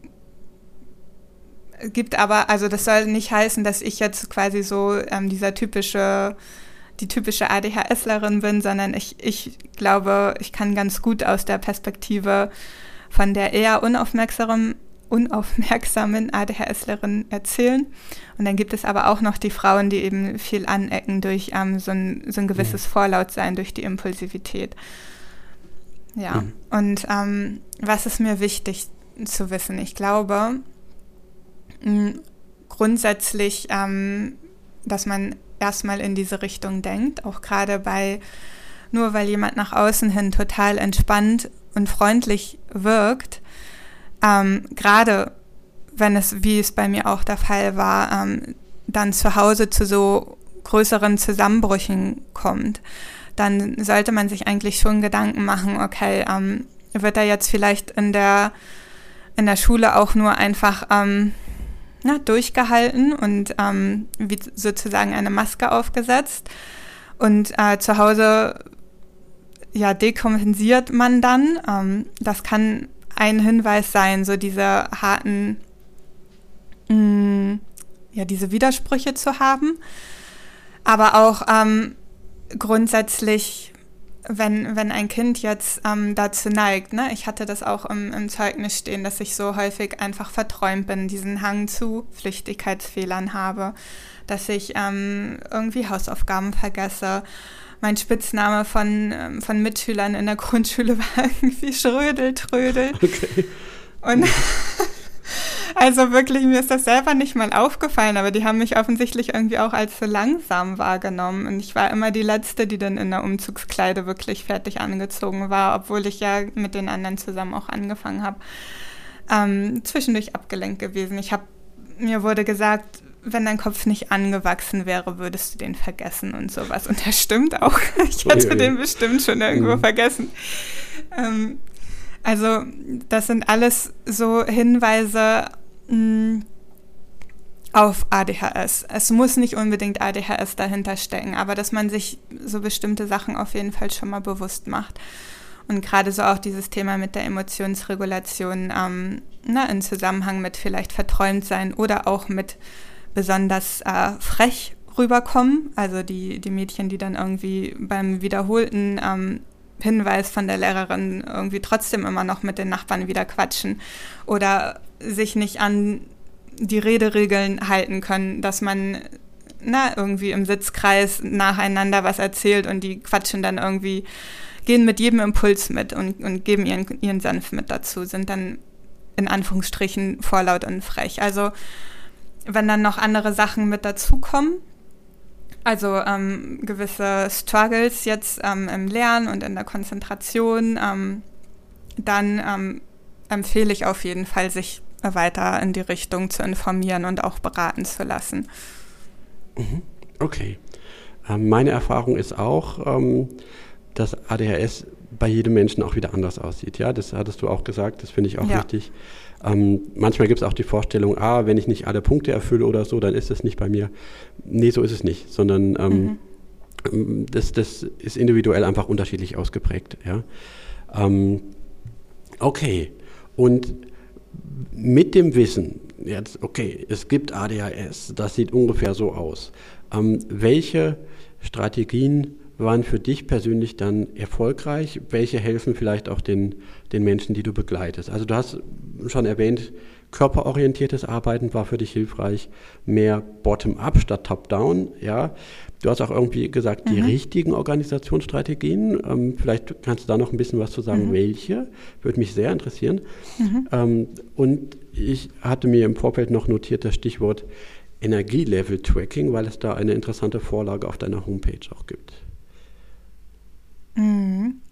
gibt aber, also das soll nicht heißen, dass ich jetzt quasi so ähm, dieser typische die typische ADHSlerin bin, sondern ich, ich glaube, ich kann ganz gut aus der Perspektive von der eher unaufmerksamen, unaufmerksamen ADHSlerin erzählen. Und dann gibt es aber auch noch die Frauen, die eben viel anecken durch ähm, so, ein, so ein gewisses mhm. Vorlautsein, durch die Impulsivität. Ja, mhm. und ähm, was ist mir wichtig zu wissen? Ich glaube, mh, grundsätzlich, ähm, dass man erstmal in diese Richtung denkt, auch gerade bei, nur weil jemand nach außen hin total entspannt und freundlich wirkt, ähm, gerade wenn es, wie es bei mir auch der Fall war, ähm, dann zu Hause zu so größeren Zusammenbrüchen kommt, dann sollte man sich eigentlich schon Gedanken machen, okay, ähm, wird er jetzt vielleicht in der, in der Schule auch nur einfach ähm, Na, durchgehalten und ähm, wie sozusagen eine Maske aufgesetzt. Und äh, zu Hause ja, dekompensiert man dann. Ähm, das kann ein Hinweis sein, so diese harten, mh, ja, diese Widersprüche zu haben. Aber auch ähm, grundsätzlich, wenn, wenn ein Kind jetzt ähm, dazu neigt, ne, ich hatte das auch im, im Zeugnis stehen, dass ich so häufig einfach verträumt bin, diesen Hang zu Flüchtigkeitsfehlern habe, dass ich ähm, irgendwie Hausaufgaben vergesse. Mein Spitzname von, ähm, von Mitschülern in der Grundschule war irgendwie Schrödeltrödel. Okay. Und also wirklich, mir ist das selber nicht mal aufgefallen, aber die haben mich offensichtlich irgendwie auch als so langsam wahrgenommen. Und ich war immer die Letzte, die dann in der Umzugskleide wirklich fertig angezogen war, obwohl ich ja mit den anderen zusammen auch angefangen habe. Ähm, zwischendurch abgelenkt gewesen. Ich habe, mir wurde gesagt, wenn dein Kopf nicht angewachsen wäre, würdest du den vergessen und sowas. Und das stimmt auch. Ich hätte oh, ja, den ja. bestimmt schon irgendwo mhm. vergessen. Ähm, Also das sind alles so Hinweise mh, auf A D H S. Es muss nicht unbedingt A D H S dahinter stecken, aber dass man sich so bestimmte Sachen auf jeden Fall schon mal bewusst macht. Und gerade so auch dieses Thema mit der Emotionsregulation ähm, na, in Zusammenhang mit vielleicht verträumt sein oder auch mit besonders äh, frech rüberkommen. Also die, die Mädchen, die dann irgendwie beim wiederholten ähm, Hinweis von der Lehrerin irgendwie trotzdem immer noch mit den Nachbarn wieder quatschen oder sich nicht an die Rederegeln halten können, dass man na, irgendwie im Sitzkreis nacheinander was erzählt und die quatschen dann irgendwie, gehen mit jedem Impuls mit und, und geben ihren, ihren Senf mit dazu, sind dann in Anführungsstrichen vorlaut und frech. Also wenn dann noch andere Sachen mit dazukommen, also ähm, gewisse Struggles jetzt ähm, im Lernen und in der Konzentration, ähm, dann ähm, empfehle ich auf jeden Fall, sich weiter in die Richtung zu informieren und auch beraten zu lassen. Okay. Ähm, meine Erfahrung ist auch, ähm, dass A D H S bei jedem Menschen auch wieder anders aussieht. Ja, das hattest du auch gesagt, das finde ich auch ja. wichtig. Ähm, manchmal gibt es auch die Vorstellung, ah, wenn ich nicht alle Punkte erfülle oder so, dann ist das nicht bei mir. Nee, so ist es nicht, sondern ähm, mhm. das, das ist individuell einfach unterschiedlich ausgeprägt. Ja? Ähm, okay, und mit dem Wissen, jetzt, okay, es gibt A D H S, das sieht ungefähr so aus. Ähm, welche Strategien waren für dich persönlich dann erfolgreich? Welche helfen vielleicht auch den, den Menschen, die du begleitest? Also du hast schon erwähnt, körperorientiertes Arbeiten war für dich hilfreich, mehr bottom-up statt top-down, ja. Du hast auch irgendwie gesagt, die mhm. richtigen Organisationsstrategien, ähm, vielleicht kannst du da noch ein bisschen was zu sagen, mhm. welche, würde mich sehr interessieren. Mhm. Ähm, und ich hatte mir im Vorfeld noch notiert das Stichwort Energielevel-Tracking, weil es da eine interessante Vorlage auf deiner Homepage auch gibt. Mhm.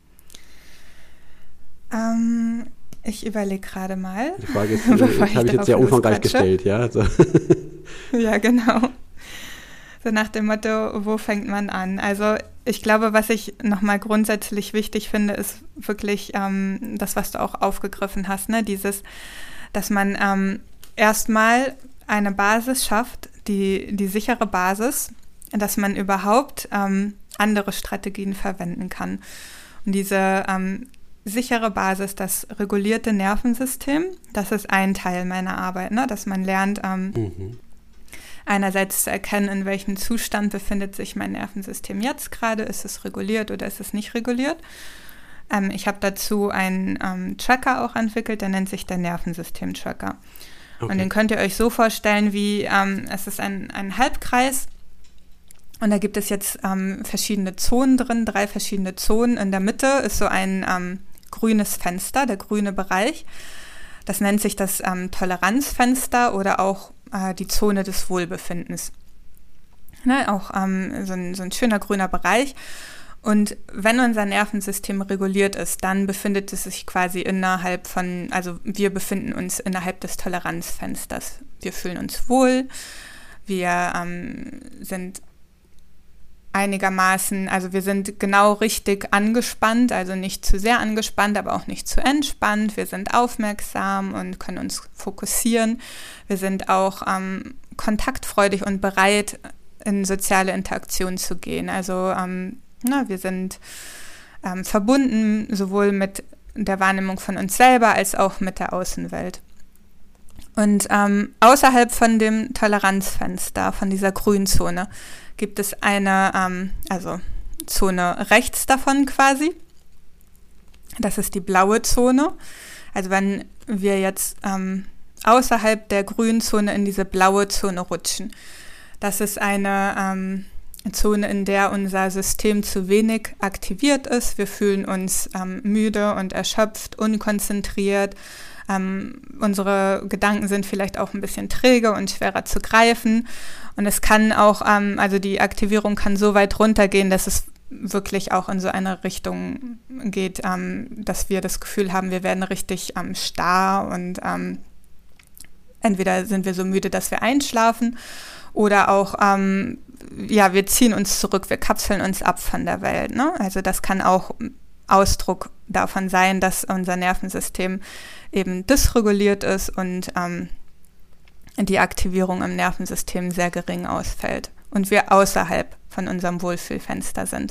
Ähm, ich überlege gerade mal. Die Frage ist, das habe ich jetzt sehr umfangreich gestellt, ja. Also. Ja, genau. So nach dem Motto, wo fängt man an? Also ich glaube, was ich nochmal grundsätzlich wichtig finde, ist wirklich ähm, das, was du auch aufgegriffen hast, ne? Dieses, dass man ähm, erstmal eine Basis schafft, die, die sichere Basis, dass man überhaupt ähm, andere Strategien verwenden kann. Und diese ähm, sichere Basis, das regulierte Nervensystem, das ist ein Teil meiner Arbeit, ne? Dass man lernt, ähm, mhm. einerseits zu erkennen, in welchem Zustand befindet sich mein Nervensystem jetzt gerade, ist es reguliert oder ist es nicht reguliert. Ähm, ich habe dazu einen ähm, Tracker auch entwickelt, der nennt sich der Nervensystem-Tracker. Okay. Und den könnt ihr euch so vorstellen, wie ähm, es ist ein, ein Halbkreis und da gibt es jetzt ähm, verschiedene Zonen drin, drei verschiedene Zonen. In der Mitte ist so ein ähm, grünes Fenster, der grüne Bereich. Das nennt sich das ähm, Toleranzfenster oder auch äh, die Zone des Wohlbefindens. Ne, auch ähm, so, ein, so ein schöner grüner Bereich. Und wenn unser Nervensystem reguliert ist, dann befindet es sich quasi innerhalb von, also wir befinden uns innerhalb des Toleranzfensters. Wir fühlen uns wohl, wir ähm, sind einigermaßen, also wir sind genau richtig angespannt, also nicht zu sehr angespannt, aber auch nicht zu entspannt. Wir sind aufmerksam und können uns fokussieren. Wir sind auch ähm, kontaktfreudig und bereit, in soziale Interaktion zu gehen. Also ähm, na, wir sind ähm, verbunden sowohl mit der Wahrnehmung von uns selber als auch mit der Außenwelt. Und ähm, außerhalb von dem Toleranzfenster, von dieser Grünzone, gibt es eine, ähm, also Zone rechts davon quasi. Das ist die blaue Zone. Also wenn wir jetzt ähm, außerhalb der Grünzone in diese blaue Zone rutschen, das ist eine ähm, Zone, in der unser System zu wenig aktiviert ist. Wir fühlen uns ähm, müde und erschöpft, unkonzentriert. Ähm, unsere Gedanken sind vielleicht auch ein bisschen träge und schwerer zu greifen. Und es kann auch, ähm, also die Aktivierung kann so weit runtergehen, dass es wirklich auch in so eine Richtung geht, ähm, dass wir das Gefühl haben, wir werden richtig ähm, starr und ähm, entweder sind wir so müde, dass wir einschlafen oder auch, ähm, ja, wir ziehen uns zurück, wir kapseln uns ab von der Welt, ne? Also das kann auch Ausdruck davon sein, dass unser Nervensystem eben dysreguliert ist und ähm, die Aktivierung im Nervensystem sehr gering ausfällt und wir außerhalb von unserem Wohlfühlfenster sind.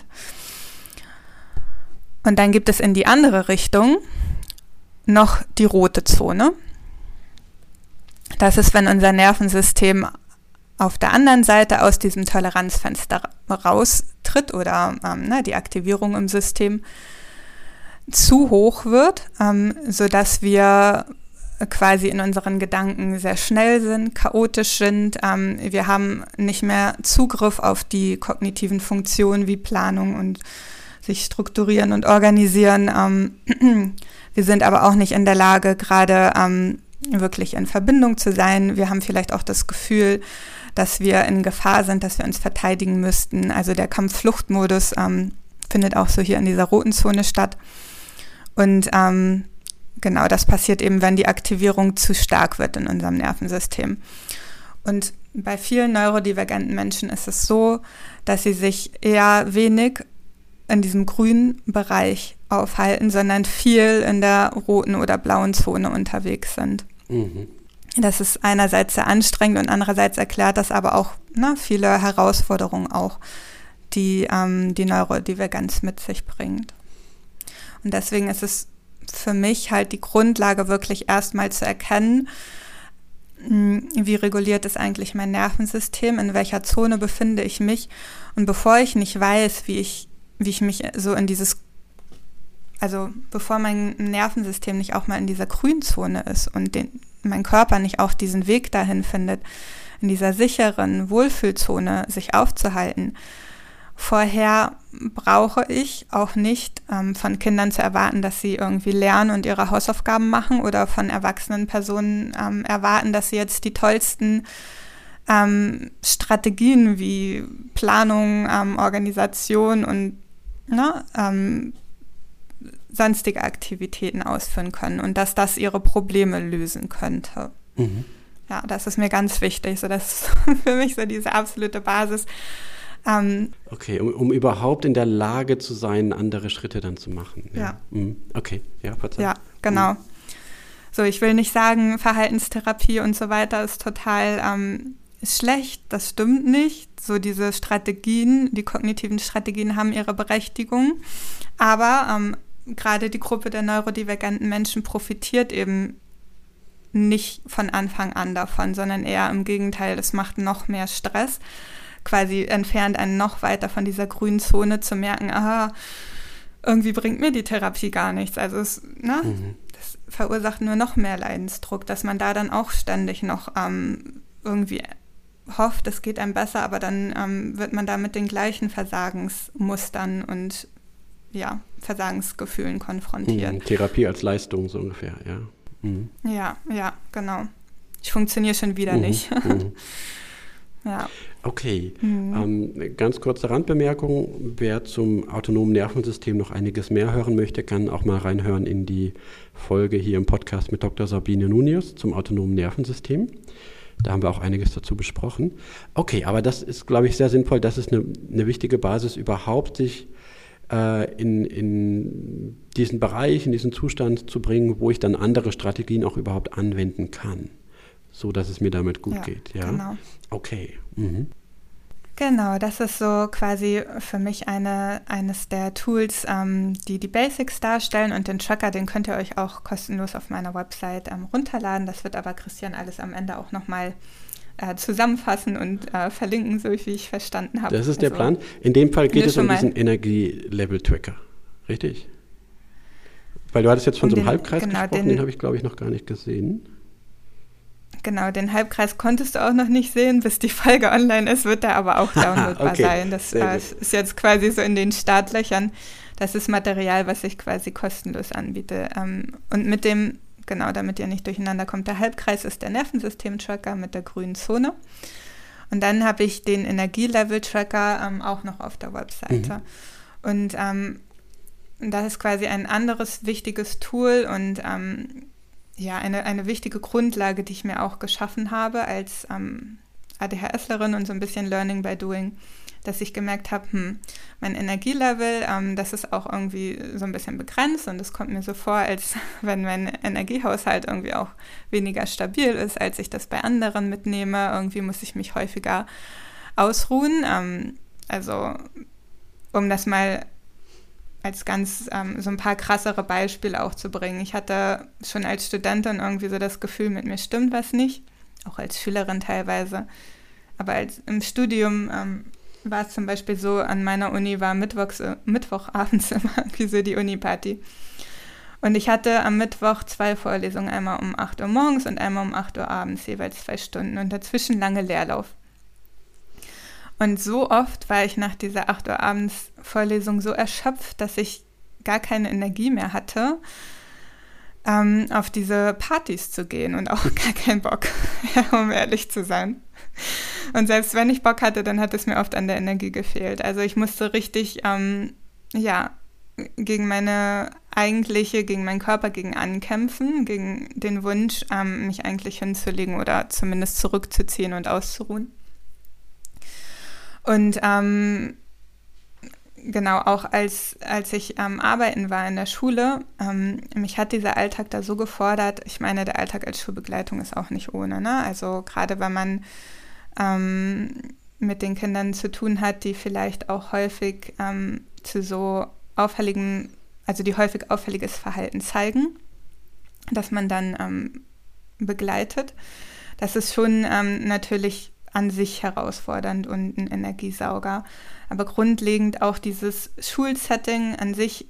Und dann gibt es in die andere Richtung noch die rote Zone. Das ist, wenn unser Nervensystem auf der anderen Seite aus diesem Toleranzfenster raustritt oder ähm, ne, die Aktivierung im System zu hoch wird, ähm, sodass wir quasi in unseren Gedanken sehr schnell sind, chaotisch sind. Ähm, wir haben nicht mehr Zugriff auf die kognitiven Funktionen wie Planung und sich strukturieren und organisieren. Ähm, wir sind aber auch nicht in der Lage, gerade ähm, wirklich in Verbindung zu sein. Wir haben vielleicht auch das Gefühl, dass wir in Gefahr sind, dass wir uns verteidigen müssten. Also der Kampf-Flucht-Modus ähm, findet auch so hier in dieser roten Zone statt. Und ähm, genau, das passiert eben, wenn die Aktivierung zu stark wird in unserem Nervensystem. Und bei vielen neurodivergenten Menschen ist es so, dass sie sich eher wenig in diesem grünen Bereich aufhalten, sondern viel in der roten oder blauen Zone unterwegs sind. Mhm. Das ist einerseits sehr anstrengend und andererseits erklärt das aber auch ne, viele Herausforderungen auch, die ähm, die Neurodivergenz mit sich bringt. Und deswegen ist es für mich halt die Grundlage, wirklich erstmal zu erkennen, wie reguliert ist eigentlich mein Nervensystem, in welcher Zone befinde ich mich. Und bevor ich nicht weiß, wie ich, wie ich mich so in dieses, also bevor mein Nervensystem nicht auch mal in dieser Grünzone ist und den, mein Körper nicht auch diesen Weg dahin findet, in dieser sicheren Wohlfühlzone sich aufzuhalten, vorher brauche ich auch nicht ähm, von Kindern zu erwarten, dass sie irgendwie lernen und ihre Hausaufgaben machen oder von erwachsenen Personen ähm, erwarten, dass sie jetzt die tollsten ähm, Strategien wie Planung, ähm, Organisation und ne, ähm, sonstige Aktivitäten ausführen können und dass das ihre Probleme lösen könnte. Mhm. Ja, das ist mir ganz wichtig. So, das ist für mich so diese absolute Basis. Ähm, okay, um, um überhaupt in der Lage zu sein, andere Schritte dann zu machen. Ja. ja. Mhm. Okay, ja, verzeih. Ja, genau. Mhm. So, ich will nicht sagen, Verhaltenstherapie und so weiter ist total ähm, schlecht. Das stimmt nicht. So diese Strategien, die kognitiven Strategien haben ihre Berechtigung. Aber ähm, gerade die Gruppe der neurodivergenten Menschen profitiert eben nicht von Anfang an davon, sondern eher im Gegenteil, das macht noch mehr Stress. Quasi entfernt einen noch weiter von dieser grünen Zone zu merken, aha, irgendwie bringt mir die Therapie gar nichts. Also es, ne, mhm. das verursacht nur noch mehr Leidensdruck, dass man da dann auch ständig noch ähm, irgendwie hofft, es geht einem besser, aber dann ähm, wird man da mit den gleichen Versagensmustern und ja, Versagensgefühlen konfrontiert. Mhm. Therapie als Leistung so ungefähr, ja. Mhm. Ja, ja, genau. Ich funktioniere schon wieder mhm. nicht. Mhm. Ja. Okay, mhm. ähm, ganz kurze Randbemerkung, wer zum autonomen Nervensystem noch einiges mehr hören möchte, kann auch mal reinhören in die Folge hier im Podcast mit Doktor Sabine Nunius zum autonomen Nervensystem. Da haben wir auch einiges dazu besprochen. Okay, aber das ist, glaube ich, sehr sinnvoll. Das ist eine, eine wichtige Basis, überhaupt sich äh, in, in diesen Bereich, in diesen Zustand zu bringen, wo ich dann andere Strategien auch überhaupt anwenden kann, so dass es mir damit gut ja, geht. Ja, genau. Okay. Mhm. Genau, das ist so quasi für mich eine, eines der Tools, ähm, die die Basics darstellen, und den Tracker, den könnt ihr euch auch kostenlos auf meiner Website ähm, runterladen. Das wird aber Christian alles am Ende auch nochmal äh, zusammenfassen und äh, verlinken, so wie ich verstanden habe. Das ist also, der Plan. In dem Fall geht es um diesen Energie-Level-Tracker, richtig? Weil du hattest jetzt von um so einem den, Halbkreis genau, gesprochen, den, den habe ich, glaube ich, noch gar nicht gesehen. Genau, den Halbkreis konntest du auch noch nicht sehen, bis die Folge online ist, wird der aber auch downloadbar okay, sein. Das äh, ist jetzt quasi so in den Startlöchern. Das ist Material, was ich quasi kostenlos anbiete. Ähm, und mit dem, genau, damit ihr nicht durcheinander kommt, der Halbkreis ist der Nervensystem-Tracker mit der grünen Zone. Und dann habe ich den Energielevel-Tracker ähm, auch noch auf der Webseite. Mhm. Und ähm, das ist quasi ein anderes wichtiges Tool und ähm, ja, eine, eine wichtige Grundlage, die ich mir auch geschaffen habe als ähm, ADHSlerin und so ein bisschen Learning by Doing, dass ich gemerkt habe, hm, mein Energielevel, ähm, das ist auch irgendwie so ein bisschen begrenzt, und es kommt mir so vor, als wenn mein Energiehaushalt irgendwie auch weniger stabil ist, als ich das bei anderen mitnehme. Irgendwie muss ich mich häufiger ausruhen. Ähm, also um das mal als ganz ähm, so ein paar krassere Beispiele auch zu bringen. Ich hatte schon als Studentin irgendwie so das Gefühl, mit mir stimmt was nicht, auch als Schülerin teilweise. Aber als im Studium ähm, war es zum Beispiel so, an meiner Uni war Mittwochs, äh, Mittwochabends immer irgendwie so die Uni-Party. Und ich hatte am Mittwoch zwei Vorlesungen, einmal um acht Uhr morgens und einmal um acht Uhr abends, jeweils zwei Stunden, und dazwischen lange Leerlauf. Und so oft war ich nach dieser acht Uhr abends Vorlesung so erschöpft, dass ich gar keine Energie mehr hatte, ähm, auf diese Partys zu gehen, und auch gar keinen Bock, um ehrlich zu sein. Und selbst wenn ich Bock hatte, dann hat es mir oft an der Energie gefehlt. Also ich musste richtig, ähm, ja, gegen meine eigentliche, gegen meinen Körper gegen ankämpfen, gegen den Wunsch, ähm, mich eigentlich hinzulegen oder zumindest zurückzuziehen und auszuruhen. Und ähm, genau, auch als, als ich am ähm, Arbeiten war in der Schule, ähm, mich hat dieser Alltag da so gefordert. Ich meine, der Alltag als Schulbegleitung ist auch nicht ohne, ne? Also gerade wenn man ähm, mit den Kindern zu tun hat, die vielleicht auch häufig ähm, zu so auffälligen, also die häufig auffälliges Verhalten zeigen, dass man dann ähm, begleitet. Das ist schon ähm, natürlich an sich herausfordernd und ein Energiesauger. Aber grundlegend auch dieses Schulsetting an sich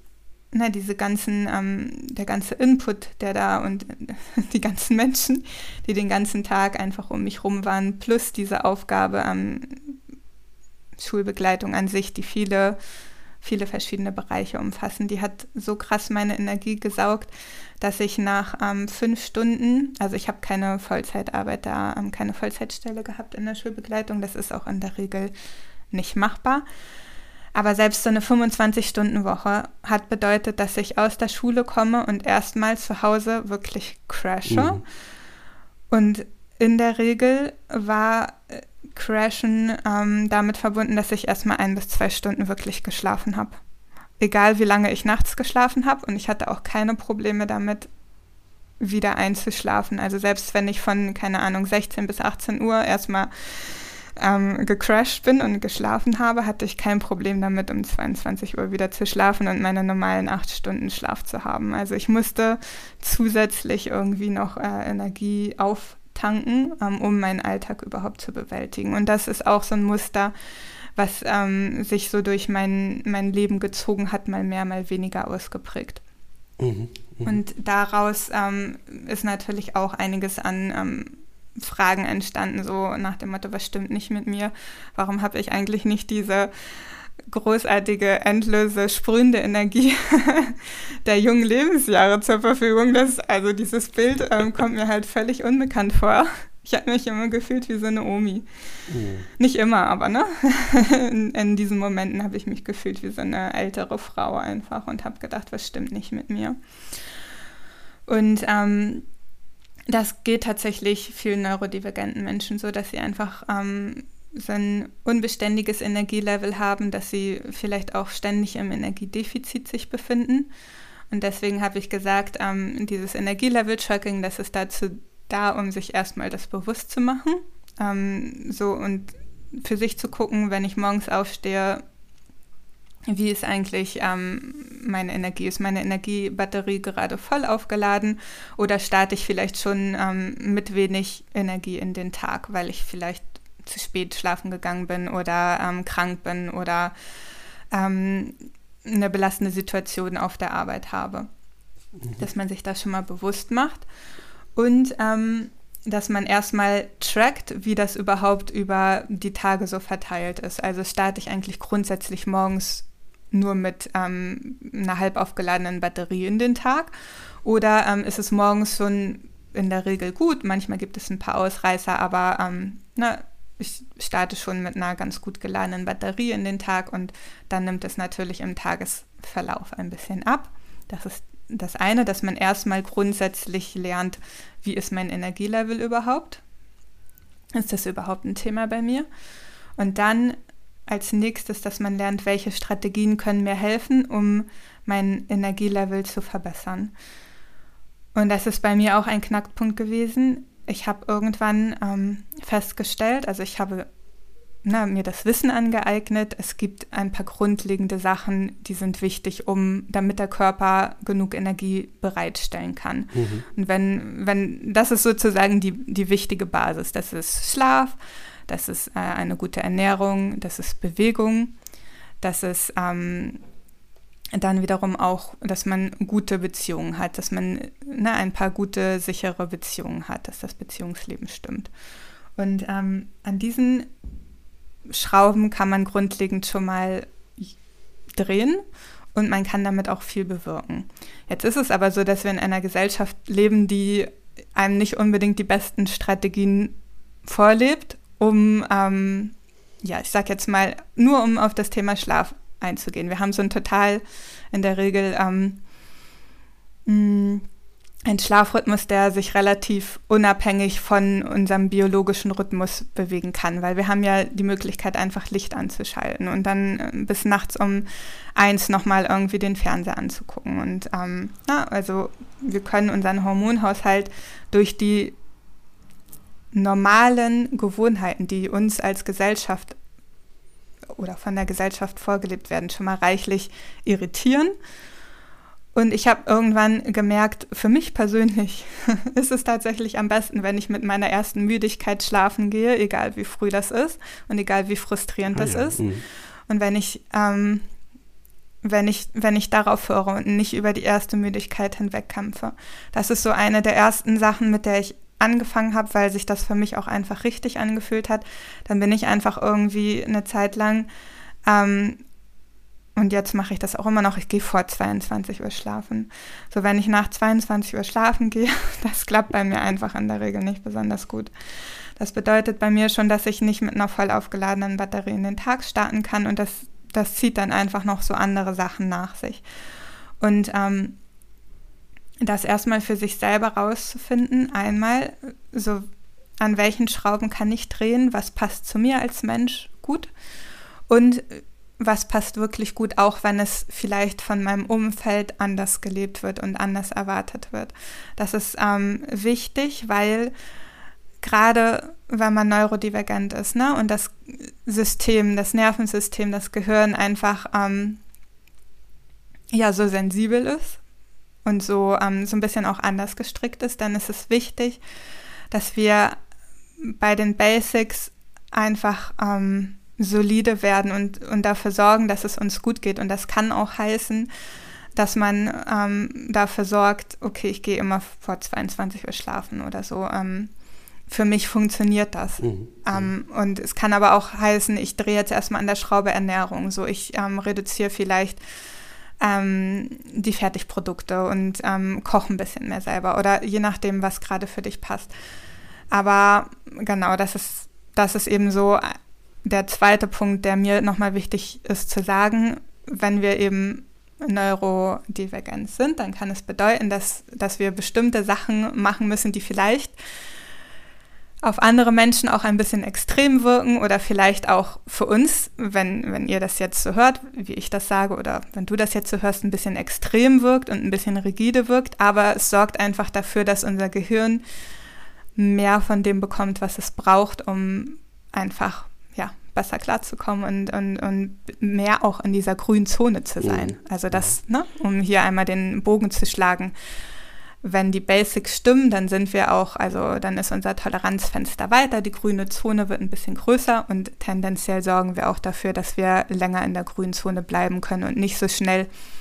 na, diese ganzen, ähm, der ganze Input, der da und die ganzen Menschen, die den ganzen Tag einfach um mich rum waren, plus diese Aufgabe ähm, Schulbegleitung an sich, die viele, viele verschiedene Bereiche umfassen, die hat so krass meine Energie gesaugt, dass ich nach ähm, fünf Stunden, also ich habe keine Vollzeitarbeit da, ähm, keine Vollzeitstelle gehabt in der Schulbegleitung, das ist auch in der Regel nicht machbar. Aber selbst so eine fünfundzwanzig-Stunden-Woche hat bedeutet, dass ich aus der Schule komme und erstmal zu Hause wirklich crashe. Mhm. Und in der Regel war Crashen ähm, damit verbunden, dass ich erstmal ein bis zwei Stunden wirklich geschlafen habe. Egal wie lange ich nachts geschlafen habe. Und ich hatte auch keine Probleme damit, wieder einzuschlafen. Also selbst wenn ich von, keine Ahnung, sechzehn bis achtzehn Uhr erstmal Ähm, gecrashed bin und geschlafen habe, hatte ich kein Problem damit, um zweiundzwanzig Uhr wieder zu schlafen und meine normalen acht Stunden Schlaf zu haben. Also ich musste zusätzlich irgendwie noch äh, Energie auftanken, ähm, um meinen Alltag überhaupt zu bewältigen. Und das ist auch so ein Muster, was ähm, sich so durch mein, mein Leben gezogen hat, mal mehr, mal weniger ausgeprägt. Mhm, mh. Und daraus ähm, ist natürlich auch einiges an ähm, Fragen entstanden, so nach dem Motto, was stimmt nicht mit mir? Warum habe ich eigentlich nicht diese großartige, endlose, sprühende Energie der jungen Lebensjahre zur Verfügung? Das, also dieses Bild ähm, kommt mir halt völlig unbekannt vor. Ich habe mich immer gefühlt wie so eine Omi. Mhm. Nicht immer, aber ne? in, in diesen Momenten habe ich mich gefühlt wie so eine ältere Frau einfach und habe gedacht, was stimmt nicht mit mir? Und ähm, das geht tatsächlich vielen neurodivergenten Menschen so, dass sie einfach ähm, so ein unbeständiges Energielevel haben, dass sie vielleicht auch ständig im Energiedefizit sich befinden. Und deswegen habe ich gesagt, ähm, dieses Energielevel-Tracking, das ist dazu da, um sich erstmal das bewusst zu machen. Ähm, so und für sich zu gucken, wenn ich morgens aufstehe, wie ist eigentlich ähm, meine Energie? Ist meine Energiebatterie gerade voll aufgeladen oder starte ich vielleicht schon ähm, mit wenig Energie in den Tag, weil ich vielleicht zu spät schlafen gegangen bin oder ähm, krank bin oder ähm, eine belastende Situation auf der Arbeit habe. Mhm. Dass man sich das schon mal bewusst macht und ähm, dass man erstmal trackt, wie das überhaupt über die Tage so verteilt ist. Also starte ich eigentlich grundsätzlich morgens nur mit ähm, einer halb aufgeladenen Batterie in den Tag oder ähm, ist es morgens schon in der Regel gut, manchmal gibt es ein paar Ausreißer, aber ähm, na, ich starte schon mit einer ganz gut geladenen Batterie in den Tag und dann nimmt es natürlich im Tagesverlauf ein bisschen ab. Das ist das eine, dass man erstmal grundsätzlich lernt, wie ist mein Energielevel überhaupt? Ist das überhaupt ein Thema bei mir? Und dann als nächstes, dass man lernt, welche Strategien können mir helfen, um mein Energielevel zu verbessern. Und das ist bei mir auch ein Knackpunkt gewesen. Ich habe irgendwann ähm, festgestellt, also ich habe na, mir das Wissen angeeignet. Es gibt ein paar grundlegende Sachen, die sind wichtig, um, damit der Körper genug Energie bereitstellen kann. Mhm. Und wenn, wenn, das ist sozusagen die, die wichtige Basis. Das ist Schlaf, das ist äh, eine gute Ernährung, das ist Bewegung, das ist ähm, dann wiederum auch, dass man gute Beziehungen hat, dass man ne, ein paar gute, sichere Beziehungen hat, dass das Beziehungsleben stimmt. Und ähm, an diesen Schrauben kann man grundlegend schon mal drehen und man kann damit auch viel bewirken. Jetzt ist es aber so, dass wir in einer Gesellschaft leben, die einem nicht unbedingt die besten Strategien vorlebt, um, ähm, ja, ich sag jetzt mal, nur um auf das Thema Schlaf einzugehen. Wir haben so ein total, in der Regel, ähm, mh, ein Schlafrhythmus, der sich relativ unabhängig von unserem biologischen Rhythmus bewegen kann, weil wir haben ja die Möglichkeit, einfach Licht anzuschalten und dann bis nachts um eins nochmal irgendwie den Fernseher anzugucken. Und ähm, na, also wir können unseren Hormonhaushalt durch die normalen Gewohnheiten, die uns als Gesellschaft oder von der Gesellschaft vorgelebt werden, schon mal reichlich irritieren. Und ich habe irgendwann gemerkt, für mich persönlich ist es tatsächlich am besten, wenn ich mit meiner ersten Müdigkeit schlafen gehe, egal wie früh das ist und egal wie frustrierend ah, das ja. ist. Mhm. Und wenn ich, ähm, wenn ich, wenn ich darauf höre und nicht über die erste Müdigkeit hinwegkämpfe. Das ist so eine der ersten Sachen, mit der ich angefangen habe, weil sich das für mich auch einfach richtig angefühlt hat. Dann bin ich einfach irgendwie eine Zeit lang, ähm, und jetzt mache ich das auch immer noch, ich gehe vor zweiundzwanzig Uhr schlafen. So, wenn ich nach zweiundzwanzig Uhr schlafen gehe, das klappt bei mir einfach in der Regel nicht besonders gut. Das bedeutet bei mir schon, dass ich nicht mit einer voll aufgeladenen Batterie in den Tag starten kann und das Das zieht dann einfach noch so andere Sachen nach sich. Und ähm, das erstmal für sich selber rauszufinden, einmal so, an welchen Schrauben kann ich drehen, was passt zu mir als Mensch gut und was passt wirklich gut, auch wenn es vielleicht von meinem Umfeld anders gelebt wird und anders erwartet wird. Das ist ähm, wichtig, weil gerade wenn man neurodivergent ist, ne, und das System, das Nervensystem, das Gehirn einfach ähm, ja so sensibel ist und so, ähm, so ein bisschen auch anders gestrickt ist, dann ist es wichtig, dass wir bei den Basics einfach ähm, solide werden und, und dafür sorgen, dass es uns gut geht. Und das kann auch heißen, dass man ähm, dafür sorgt, okay, ich gehe immer vor zweiundzwanzig Uhr schlafen oder so. Ähm, für mich funktioniert das. Mhm. Ähm, und es kann aber auch heißen, ich drehe jetzt erstmal an der Schraube Ernährung. So, ich ähm, reduziere vielleicht ähm, die Fertigprodukte und ähm, koche ein bisschen mehr selber oder je nachdem, was gerade für dich passt. Aber genau, das ist, das ist eben so der zweite Punkt, der mir nochmal wichtig ist zu sagen. Wenn wir eben neurodivergent sind, dann kann es bedeuten, dass, dass wir bestimmte Sachen machen müssen, die vielleicht auf andere Menschen auch ein bisschen extrem wirken oder vielleicht auch für uns, wenn, wenn ihr das jetzt so hört, wie ich das sage, oder wenn du das jetzt so hörst, ein bisschen extrem wirkt und ein bisschen rigide wirkt, aber es sorgt einfach dafür, dass unser Gehirn mehr von dem bekommt, was es braucht, um einfach ja, besser klarzukommen und, und, und mehr auch in dieser grünen Zone zu sein. Also das, ne, um hier einmal den Bogen zu schlagen. Wenn die Basics stimmen, dann sind wir auch, also dann ist unser Toleranzfenster weiter, die grüne Zone wird ein bisschen größer und tendenziell sorgen wir auch dafür, dass wir länger in der grünen Zone bleiben können und nicht so schnell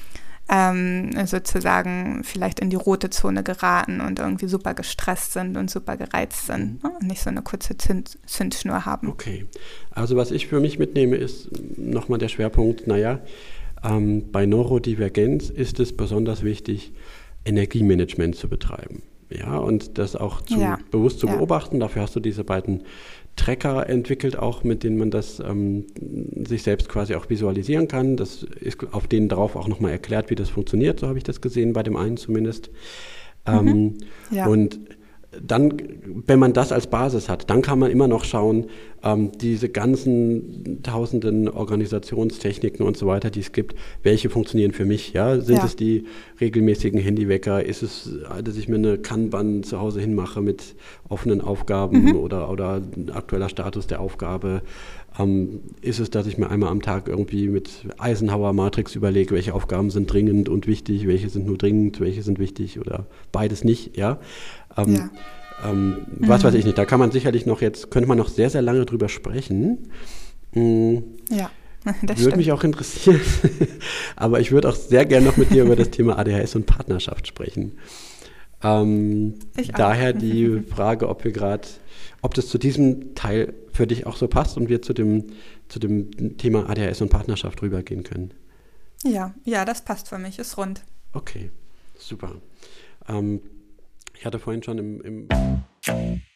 ähm, sozusagen vielleicht in die rote Zone geraten und irgendwie super gestresst sind und super gereizt sind, ne? Und nicht so eine kurze Zünd- Zündschnur haben. Okay, also was ich für mich mitnehme, ist nochmal der Schwerpunkt, naja, ähm, bei Neurodivergenz ist es besonders wichtig, Energiemanagement zu betreiben. Ja, und das auch zu, ja. bewusst zu ja. beobachten. Dafür hast du diese beiden Tracker entwickelt, auch mit denen man das ähm, sich selbst quasi auch visualisieren kann. Das ist auf denen drauf auch nochmal erklärt, wie das funktioniert. So habe ich das gesehen, bei dem einen zumindest. Mhm. Ähm, ja. Und dann, wenn man das als Basis hat, dann kann man immer noch schauen, ähm, diese ganzen tausenden Organisationstechniken und so weiter, die es gibt, welche funktionieren für mich? Ja? Sind ja. es die regelmäßigen Handywecker? Ist es, dass ich mir eine Kanban zu Hause hinmache mit offenen Aufgaben mhm. oder, oder aktueller Status der Aufgabe? Ähm, ist es, dass ich mir einmal am Tag irgendwie mit Eisenhower-Matrix überlege, welche Aufgaben sind dringend und wichtig, welche sind nur dringend, welche sind wichtig oder beides nicht, ja? Ähm, ja. Ähm, was mhm. weiß ich nicht, da kann man sicherlich noch jetzt, könnte man noch sehr, sehr lange drüber sprechen. Mhm. Ja, das würde mich auch interessieren. Aber ich würde auch sehr gerne noch mit dir über das Thema A D H S und Partnerschaft sprechen. Ähm, daher die Frage, ob wir gerade, ob das zu diesem Teil für dich auch so passt und wir zu dem, zu dem Thema A D H S und Partnerschaft rübergehen können. Ja, ja, das passt für mich, ist rund. Okay, super. Ähm, Ich hatte vorhin schon im, im